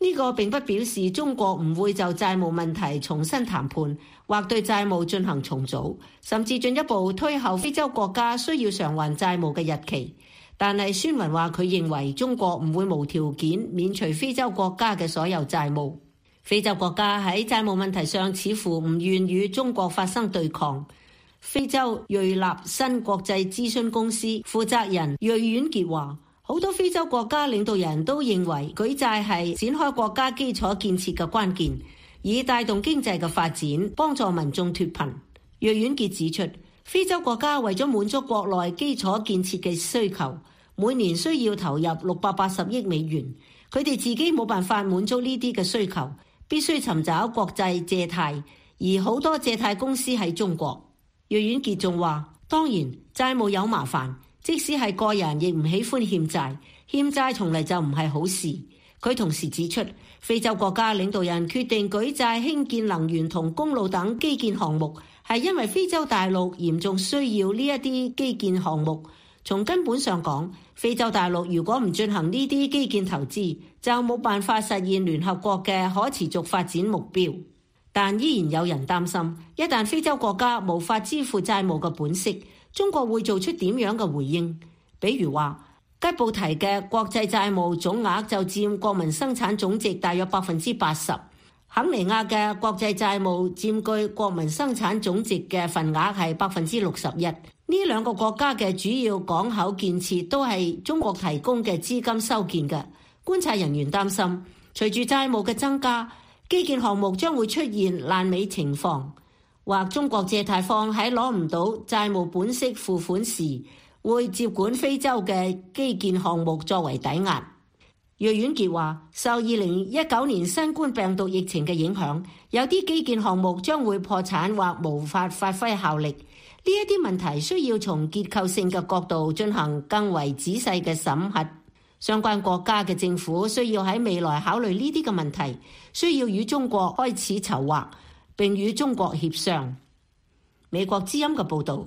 呢個並不表示中國唔會就債務問題重新談判，或對債務進行重組，甚至進一步推後非洲國家需要償還債務嘅日期。但係孫文話佢認為中國唔會無條件免除非洲國家嘅所有債務。非洲國家喺債務問題上似乎唔願與中國發生對抗。非洲瑞納新國際諮詢公司負責人瑞遠傑話，好多非洲國家領導人都認為舉債係展開國家基礎建設嘅關鍵，以帶動經濟嘅發展，幫助民眾脫貧。瑞遠傑指出，非洲國家為咗滿足國內基礎建設嘅需求，每年需要投入六百八十億美元，佢哋自己冇辦法滿足呢啲嘅需求，必須尋找國際借貸，而好多借貸公司喺中國。瑞遠傑仲話，當然債務有麻煩，即使係個人亦唔喜歡欠債，欠債從嚟就唔係好事。佢同時指出，非洲國家領導人決定舉債興建能源同公路等基建項目，係因為非洲大陸嚴重需要呢一啲基建項目。從根本上講，非洲大陸如果唔進行呢啲基建投資，就冇辦法實現聯合國嘅可持續發展目標。但依然有人擔心，一旦非洲國家無法支付債務嘅本息，中國會做出點樣嘅回應？比如話，吉布提嘅國際債務總額就佔國民生產總值大約百分之八十，肯尼亞嘅國際債務佔據國民生產總值嘅份額係百分之六十一。呢兩個國家嘅主要港口建設都係中國提供嘅資金修建嘅。觀察人員擔心，隨住債務嘅增加，基建項目將會出現爛尾情況，或中國借貸方喺攞唔到債務本息付款時，會接管非洲嘅基建項目作為抵押。瑞遠傑話，受二零一九年新冠病毒疫情嘅影響，有啲基建項目將會破產或無法發揮效力。呢一啲問題需要從結構性嘅角度進行更為仔細嘅審核。相關國家嘅政府需要喺未來考慮呢啲嘅問題，需要與中國開始籌劃，並與中國協商。美國之音嘅報導。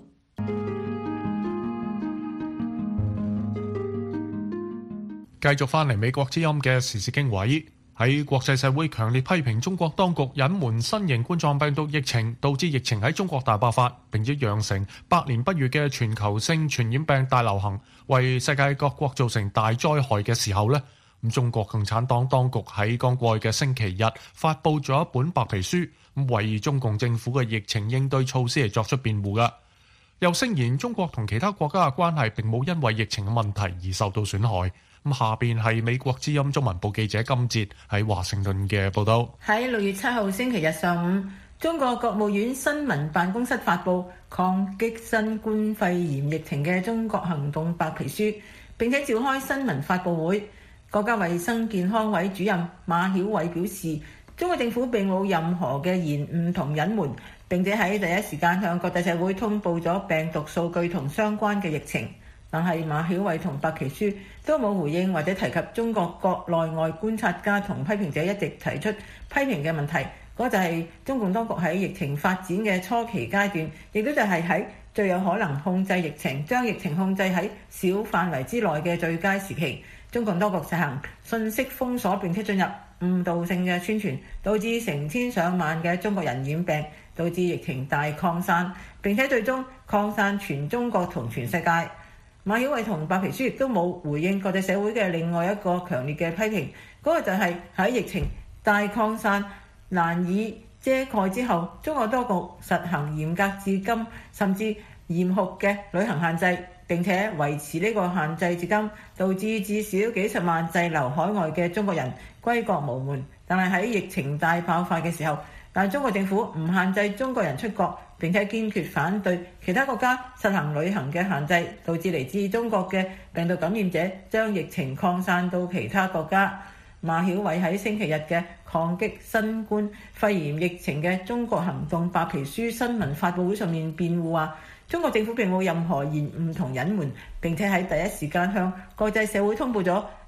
繼續翻嚟美國之音嘅時事經緯。喺國際社會強烈批評中國當局隱瞞新型冠狀病毒疫情，導致疫情喺中國大爆發，並且釀成百年不遇嘅全球性傳染病大流行，為世界各國造成大災害嘅時候呢，咁中國共產黨當局喺剛過去嘅星期日發布咗一本白皮書，咁為中共政府嘅疫情應對措施嚟作出辯護㗎。又聲言中國同其他國家嘅關係並冇因為疫情嘅問題而受到損害。咁下邊係美國之音中文部記者金哲喺華盛頓嘅報道。 喺六月七號星期日上午，中國國務院新聞辦公室發布抗擊新冠肺炎疫情嘅中國行動白皮書，並且召開新聞發佈會。國家衛生健康委主任馬曉偉表示，中國政府並冇任何嘅延誤同隱瞞，並且喺第一時間向國際社會通報咗病毒數據同相關嘅疫情。但係馬曉偉同白皮書都冇回應或者提及中國國內外觀察家同批評者一直提出批評嘅問題，嗰就係中共當局喺疫情發展嘅初期階段，亦都就係喺最有可能控制疫情、將疫情控制喺小範圍之內嘅最佳時期，中共當局實行信息封鎖，並且進入誤導性嘅宣傳，導致成千上萬嘅中國人染病，導致疫情大擴散，並且最終擴散全中國同全世界。馬曉偉同白皮書亦都冇回應國際社會嘅另外一個強烈嘅批評，嗰個就係喺疫情大擴散難以遮蓋之後，中國當局實行嚴格至今甚至嚴酷嘅旅行限制，並且維持呢個限制至今，導致至少幾十萬滯留海外嘅中國人歸國無門。但係喺疫情大爆發嘅時候，但中國政府唔限制中國人出國，並且堅決反對其他國家實行旅行嘅限制，導致嚟自中國嘅病毒感染者將疫情擴散到其他國家。馬曉偉喺星期日嘅抗擊新冠肺炎疫情嘅中國行動白皮書新聞發佈會上面辯護話，中國政府並冇任何延誤同隱瞞，並且喺第一時間向國際社會通報咗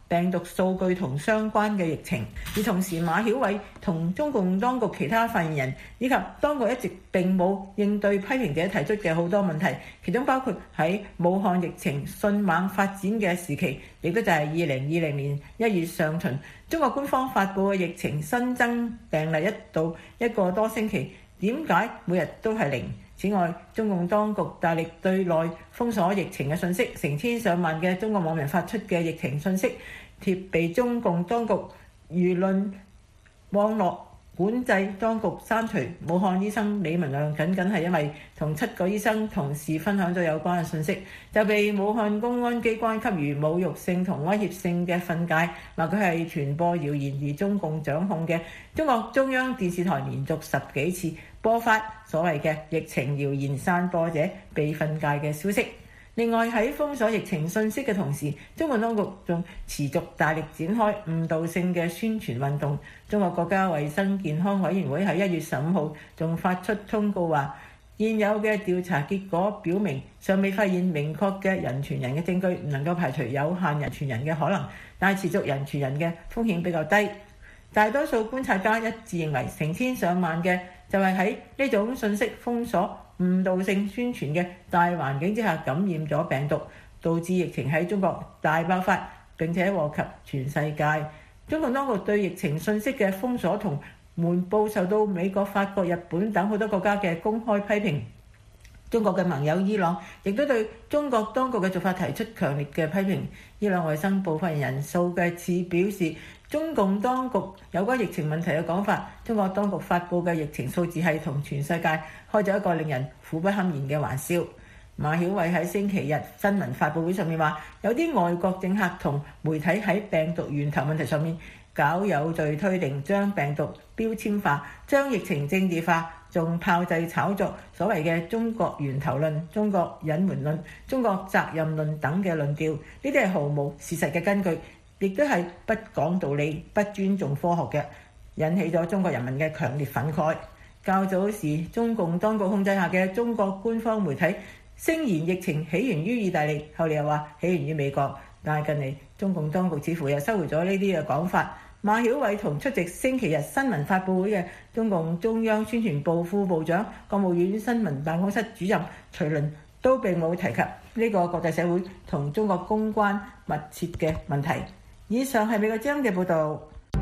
病毒數據同相關嘅疫情。而同時，馬曉偉同中共當局其他發言人以及當局一直並冇應對批評者提出嘅好多問題，其中包括喺武漢疫情迅猛發展嘅時期，亦都就係二零二零年一月上旬，中國官方發布嘅疫情新增病例一到一個多星期，點解每日都係零？此外，中共當局大力對內封鎖疫情嘅信息，成千上萬嘅中國網民發出嘅疫情信息貼被中共當局輿論網絡管制當局刪除。武漢醫生李文亮僅僅係因為同七個醫生同時分享咗有關嘅信息，就被武漢公安機關給予侮辱性同威脅性嘅訓誡，話佢係傳播謠言而中共掌控嘅中國中央電視台連續十幾次播發所謂嘅疫情謠言散播者被訓誡嘅消息。另外，喺封鎖疫情信息嘅同時，中國當局仲持續大力展開誤導性嘅宣傳運動。中國國家衛生健康委員會喺一月十五號仲發出通告話，現有嘅調查結果表明，尚未發現明確嘅人傳人嘅證據，唔能夠排除有限人傳人嘅可能，但係持續人傳人嘅風險比較低。大多數觀察家一致認為，成千上萬嘅就係喺呢種信息封鎖、誤導性宣傳嘅大環境之下感染咗病毒，導致疫情喺中國大爆發，並且禍及全世界。中共當局對疫情信息嘅封鎖同瞞報受到美國、法國、日本等好多國家嘅公開批評。中國嘅盟友伊朗亦都對中國當局嘅做法提出強烈嘅批評。伊朗衛生部發言人蘇蓋茨表示，中共當局有關疫情問題嘅講法，中國當局發布嘅疫情數字係同全世界開咗一個令人苦不堪言嘅玩笑。馬曉偉喺星期日新聞發佈會上面話，有啲外國政客同媒體喺病毒源頭問題上面搞有罪推定，將病毒標籤化，將疫情政治化，仲炮製炒作所謂嘅中國源頭論、中國隱瞞論、中國責任論等嘅論調，呢啲係毫無事實嘅根據，亦都係不講道理、不尊重科學嘅，引起咗中國人民嘅強烈憤慨。較早時，中共當局控制下嘅中國官方媒體聲言疫情起源於意大利，後嚟又話起源於美國，但係近嚟中共當局似乎又收回咗呢啲嘅講法。馬曉偉同出席星期日新聞發佈會嘅中共中央宣傳部副部長、國務院新聞辦公室主任徐麟都並冇提及呢個國際社會同中國公關密切嘅問題。以上係美國之音嘅報導。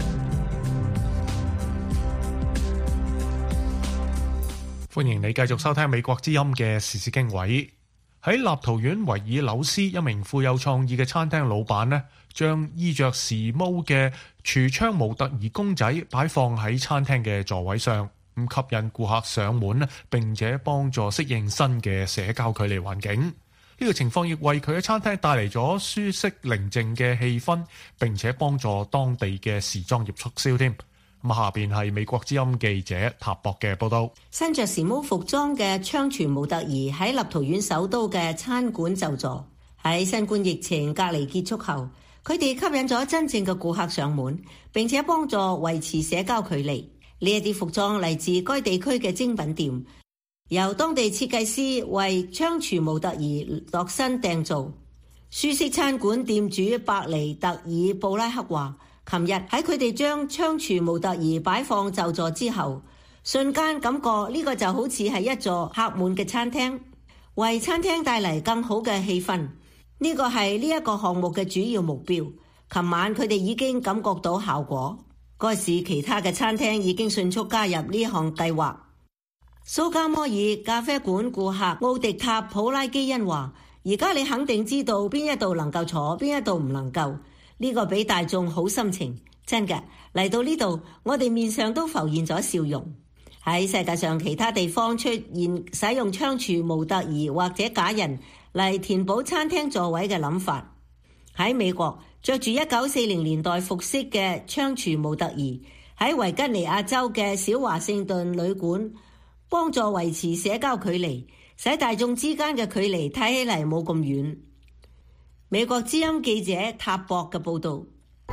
歡迎你繼續收聽美國之音嘅時事經緯。喺立陶宛維爾紐斯，一名富有創意嘅餐廳老闆呢，將衣着時髦嘅櫥窗模特兒公仔擺放喺餐廳嘅座位上，咁吸引顧客上門，並且幫助適應新嘅社交距離環境。呢個情況亦為佢嘅餐廳帶嚟咗舒適寧靜嘅氣氛，並且幫助當地嘅時裝業促銷添。咁下邊係美國之音記者塔博嘅報道。 身着時髦服裝嘅窗櫥模特兒喺立陶宛首都嘅餐館就座。喺新冠疫情隔離結束後，佢哋吸引咗真正嘅顧客上門，並且幫助維持社交距離。呢一啲服裝嚟自該地區嘅精品店，由當地設計師為窗櫥模特兒度身訂造。舒適餐館店主伯尼特爾布拉克話，琴日喺佢哋將窗櫥模特兒擺放就座之後，瞬間感覺呢個就好似係一座客滿嘅餐廳，為餐廳帶嚟更好嘅氣氛。呢個係呢一個項目嘅主要目標。琴晚佢哋已經感覺到效果，該市其他嘅餐廳已經迅速加入呢項計劃。蘇加摩爾咖啡館顧客奧迪塔普拉基恩話，而家你肯定知道邊一度能夠坐，邊一度唔能夠。呢個俾大眾好心情，真嘅嚟到呢度，我哋面上都浮現咗笑容。喺世界上其他地方出現使用窗櫥模特兒或者假人嚟填補餐廳座位嘅諗法。喺美國，着住一九四零年代服飾嘅窗櫥模特兒喺維吉尼亞州嘅小華盛頓旅館，幫助維持社交距離，使大眾之間嘅距離睇起嚟冇咁遠。美國之音記者塔博嘅報道。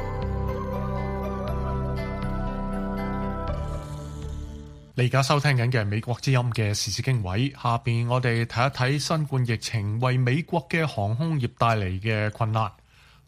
你而家收聽緊嘅美國之音嘅時事經緯，下邊我哋睇一睇新冠疫情為美國嘅航空業帶嚟嘅困難。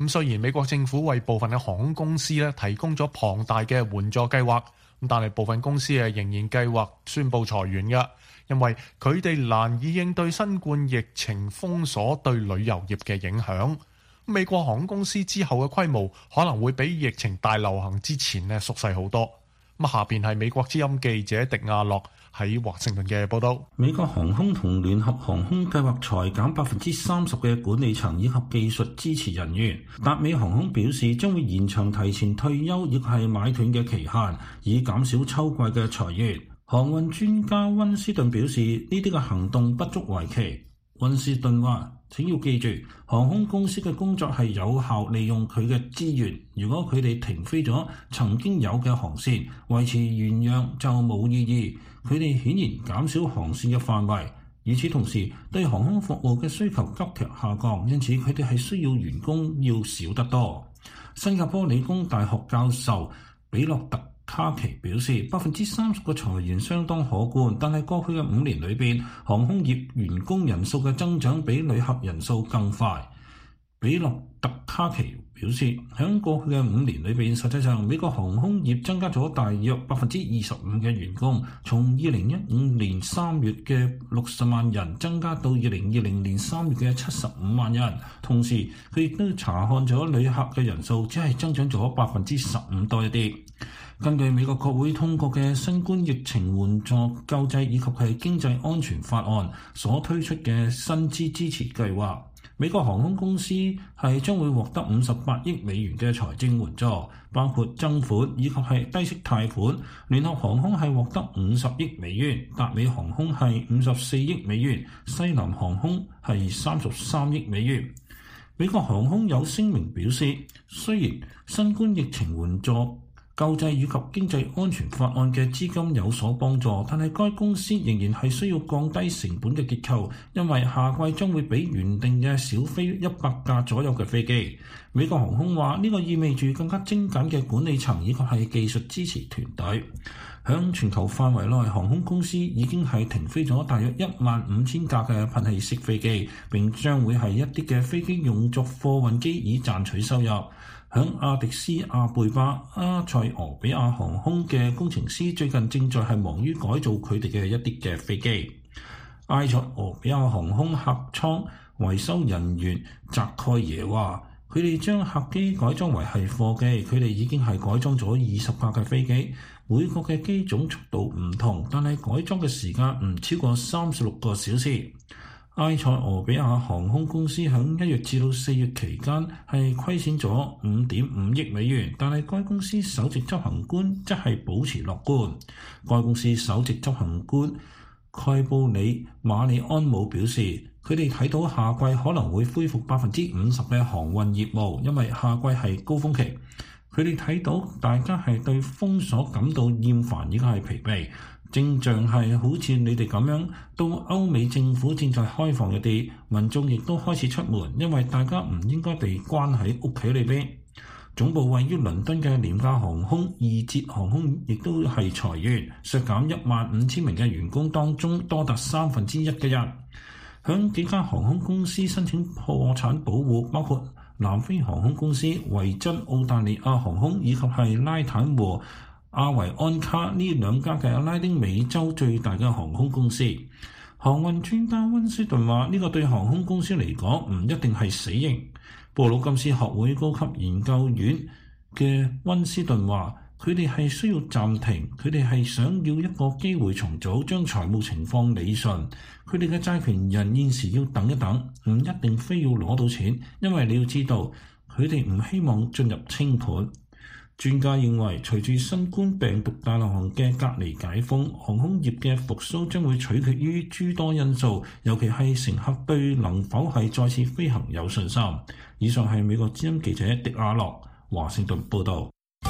咁雖然美國政府為部分嘅航空公司咧提供咗龐大嘅援助計劃，咁但係部分公司誒仍然計劃宣布裁員嘅，因為佢哋難以應對新冠疫情封鎖對旅遊業嘅影響。美國航空公司之後嘅規模可能會比疫情大流行之前咧縮細好多。咁下邊係美國之音記者迪亞洛喺華盛頓嘅報道。 美國航空同聯合航空計劃裁減百分之三十嘅管理層以及技術支持人員。達美航空表示將會延長提前退休亦係買斷嘅期限，以減少秋季嘅裁員。航運專家溫斯頓表示，呢啲嘅行動不足為奇。溫斯頓話：請要記住，航空公司嘅工作係有效利用佢嘅資源。如果佢哋停飛咗曾經有嘅航線，維持原樣就冇意義。佢哋顯然減少航線嘅範圍。與此同時，對航空服務嘅需求急劇下降，因此佢哋係需要員工要少得多。新加坡理工大學教授比洛特卡奇表示，百分之三十嘅裁員相當可觀，但係過去嘅五年裏邊，航空業員工人數嘅增長比旅客人數更快。比洛特卡奇表示，喺過去嘅五年裏邊，實際上美國航空業增加咗大約百分之二十五嘅員工，從二零一五年三月嘅六十萬人增加到二零二零年三月嘅七十五萬人。同時，佢亦都查看咗旅客嘅人數，只係增長咗百分之十五多一啲。根據美國國會通過嘅新冠疫情援助救濟以及係經濟安全法案所推出嘅薪資支持計劃，美國航空公司係將會獲得五十八億美元嘅財政援助，包括增款以及係低息貸款。聯合航空係獲得五十億美元，達美航空係五十四億美元，西南航空係三十三億美元。美國航空有聲明表示，雖然新冠疫情援助救濟以及經濟安全法案嘅資金有所幫助，但係該公司仍然係需要降低成本嘅結構，因為夏季將會比原定嘅少飛一百架左右嘅飛機。美國航空話呢個意味住更加精簡嘅管理層以及係技術支持團隊。響全球範圍內，航空公司已經係停飛咗大約一萬五千架嘅噴氣式飛機，並將會係一啲嘅飛機用作貨運機以賺取收入。響阿迪斯阿貝巴阿塞俄比亞航空嘅工程師最近正在係忙於改造佢哋嘅一啲嘅飛機。埃塞俄比亞航空客艙維修人員扎蓋耶話，佢哋將客機改裝為係貨機，佢哋已經係改裝咗二十架嘅飛機，每個嘅機種速度唔同，但係改裝嘅時間唔超過三十六個小時。埃塞俄比亞航空公司喺一月至到四月期間係虧損咗五點五億美元，但係該公司首席執行官則係保持樂觀。該公司首席執行官蓋布里馬里安姆表示，佢哋睇到夏季可能會恢復百分之五十嘅航運業務，因為夏季係高峰期。佢哋睇到大家係對封鎖感到厭煩，而家係疲憊。正像係好似你哋咁樣，到歐美政府正在開放一啲，民眾亦都開始出門，因為大家唔應該被關喺屋企裏邊。總部位於倫敦嘅廉價航空易捷航空亦都係裁員，削減一萬五千名嘅員工當中，多達三分之一嘅人。響幾間航空公司申請破產保護，包括南非航空公司、維珍澳大利亞航空以及係拉坦和阿維安卡呢兩家嘅拉丁美洲最大嘅航空公司。航運專家溫斯頓話：呢個對航空公司嚟講唔一定係死刑。布魯金斯學會高級研究院嘅溫斯頓話：佢哋係需要暫停，佢哋係想要一個機會重組，將財務情況理順。佢哋嘅債權人現時要等一等，唔一定非要攞到錢，因為你要知道，佢哋唔希望進入清盤。專家認為，隨住新冠病毒大流行嘅隔離解封，航空業嘅復甦將會取決於諸多因素，尤其係乘客對能否係再次飛行有信心。以上係美國之音記者迪亞洛華盛頓報導。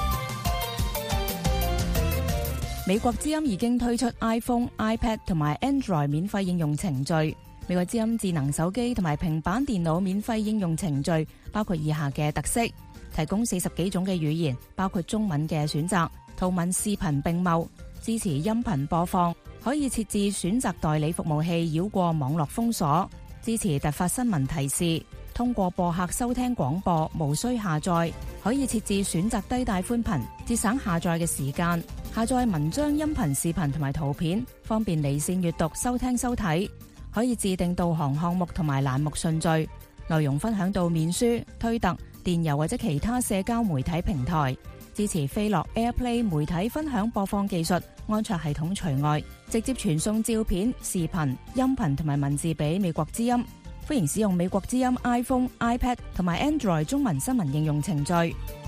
美國之音已經推出 iPhone、iPad 同埋 Android 免費應用程序。美國之音智能手機同埋平板電腦免費應用程序包括以下嘅特色：提供四十幾種嘅語言，包括中文嘅選擇，圖文視頻並茂，支持音頻播放，可以設置選擇代理服務器繞過網絡封鎖，支持突發新聞提示， 通過播客收聽廣播，無需下載，可以設置選擇低帶寬頻，節省下載嘅時間。下載文章、音頻、視頻同埋圖片，方便離線閱讀、收聽收睇。可以自定導航項目同埋欄目順序，內容分享到面書、推特、電郵或者其他社交媒體平台。支持飛樂 AirPlay 媒體分享播放技術，安卓系統除外，直接傳送照片、視頻、音頻同埋文字俾美國之音。歡迎使用美國之音 iPhone、iPad 同埋 Android 中文新聞應用程序。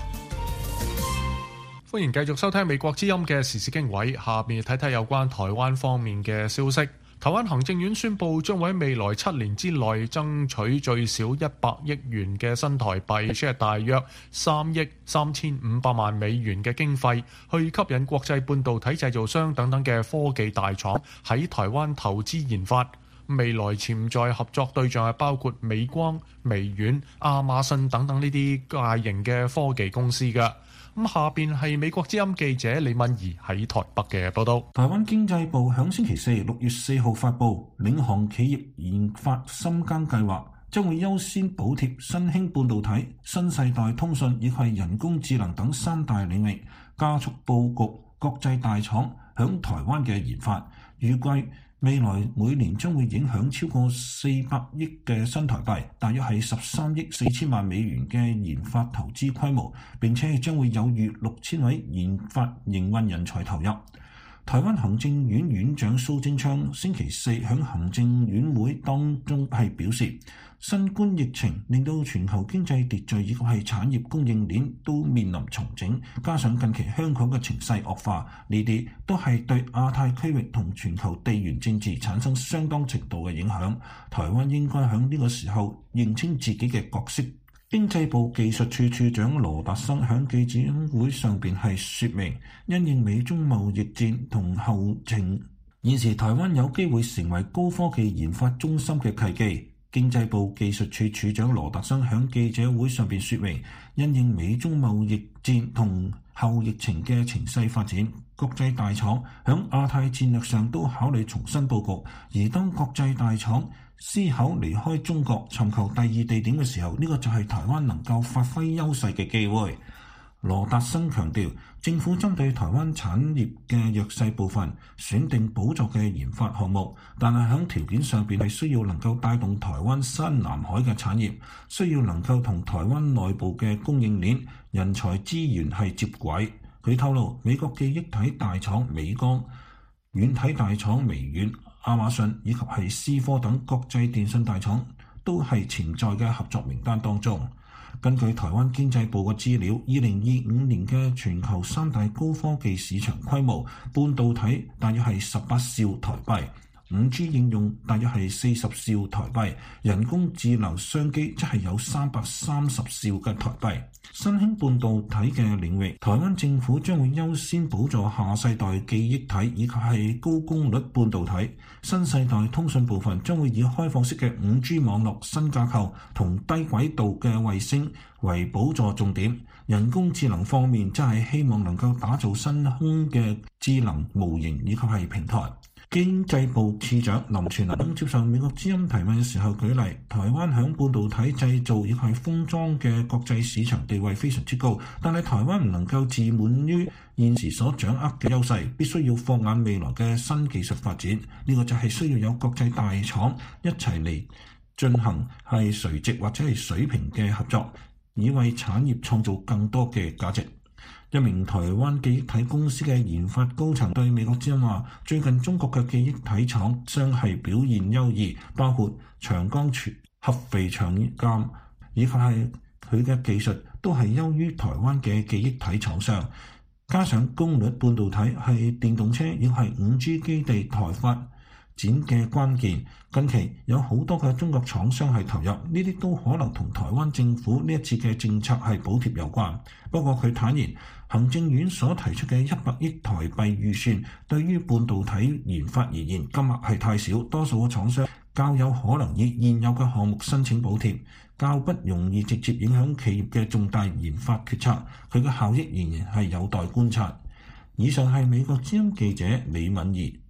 歡迎繼續收聽美國之音嘅時事經緯，下面睇睇有關台灣方面嘅消息。台灣行政院宣布將會喺未來七年之內爭取最少一百億元嘅新台幣，即係大約三億三千五百萬美元嘅經費，去吸引國際半導體製造商等等嘅科技大廠喺台灣投資研發。未來潛在合作對象係包括美光、微軟、亞馬遜等等呢啲大型嘅科技公司嘅。咁下邊係美國之音記者李敏儀喺台北嘅報道。 台灣經濟部響星期四六月四號發布領航企業研發深耕計劃，將會優先補貼新興半導體、新世代通訊以及人工智能等三大領域，加速佈局國際大廠響台灣嘅研發。預計未來每年將會影響超過四百億嘅新台幣，大約係十三億四千萬美元嘅研發投資規模，並且將會有逾六千位研發營運人才投入。台灣行政院院長蘇貞昌星期四喺行政院會當中係表示，新冠疫情令到全球經濟秩序以及係產業供應鏈都面臨重整，加上近期香港嘅情勢惡化，呢啲都係對亞太區域同全球地緣政治產生相當程度嘅影響。台灣應該喺呢個時候認清自己嘅角色。經濟部技術處處長羅達生喺記者會上邊係說明，因應美中貿易戰同後情，現時台灣有機會成為高科技研發中心嘅契機。經濟部技術處處長羅達生喺記者會上邊說明，因應美中貿易戰同後疫情嘅情勢發展，國際大廠喺亞太戰略上都考慮重新佈局，而當國際大廠思考離開中國尋求第二地點嘅時候，呢個就係台灣能夠發揮優勢嘅機會。羅達生強調，政府針對台灣產業嘅弱勢部分選定補助嘅研發項目，但係喺條件上邊係需要能夠帶動台灣山南海嘅產業，需要能夠同台灣內部嘅供應鏈、人才資源係接軌。佢透露，美國記憶體大廠美光、軟體大廠微軟、亞馬遜以及係思科等國際電信大廠都係潛在嘅合作名單當中。根據台灣經濟部嘅資料，二零二五年嘅全球三大高科技市場規模，半導體大約係十八兆台幣，五 G 應用大約係四十兆台幣，人工智能商機則係有三百三十兆嘅台幣。新興半導體嘅領域，台灣政府將會優先補助下世代記憶體以及係高功率半導體。新世代通訊部分將會以開放式嘅五 G 網絡新架構同低軌道嘅衛星為補助重點。人工智能方面，則係希望能夠打造新興嘅智能模型以及係平台。經濟部次長林全能接受美國之音提問嘅時候舉例，台灣響半導體製造以及係封裝嘅國際市場地位非常之高，但係台灣唔能夠自滿於現時所掌握嘅優勢，必須要放眼未來嘅新技術發展。呢、這個就係需要有國際大廠一齊嚟進行係垂直或者係水平嘅合作，以為產業創造更多嘅價值。一名台灣記憶體公司嘅研發高層對美國之音話，最近中國嘅記憶體廠商係表現優異，包括長江全合肥長鑑以及係佢嘅技術都係優於台灣嘅記憶體廠商。加上功率半導體係電動車亦係五 G 基地台發展嘅關鍵，近期有好多嘅中國廠商係投入，呢啲都可能同台灣政府呢一次嘅政策係補貼有關。不過佢坦言，行政院所提出嘅一百億台幣預算，對於半導體研發而言，金額係太少，多數嘅廠商較有可能以現有嘅項目申請補貼，較不容易直接影響企業嘅重大研發決策。佢嘅效益仍然係有待觀察。以上係美國之音記者李敏儀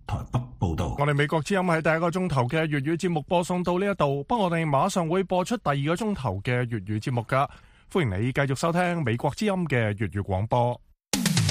台北報道。 我哋美國之音喺第一個鐘頭嘅粵語節目播送到呢一度，不過我哋馬上會播出第二個鐘頭嘅粵語節目噶，歡迎你繼續收聽美國之音嘅粵語廣播。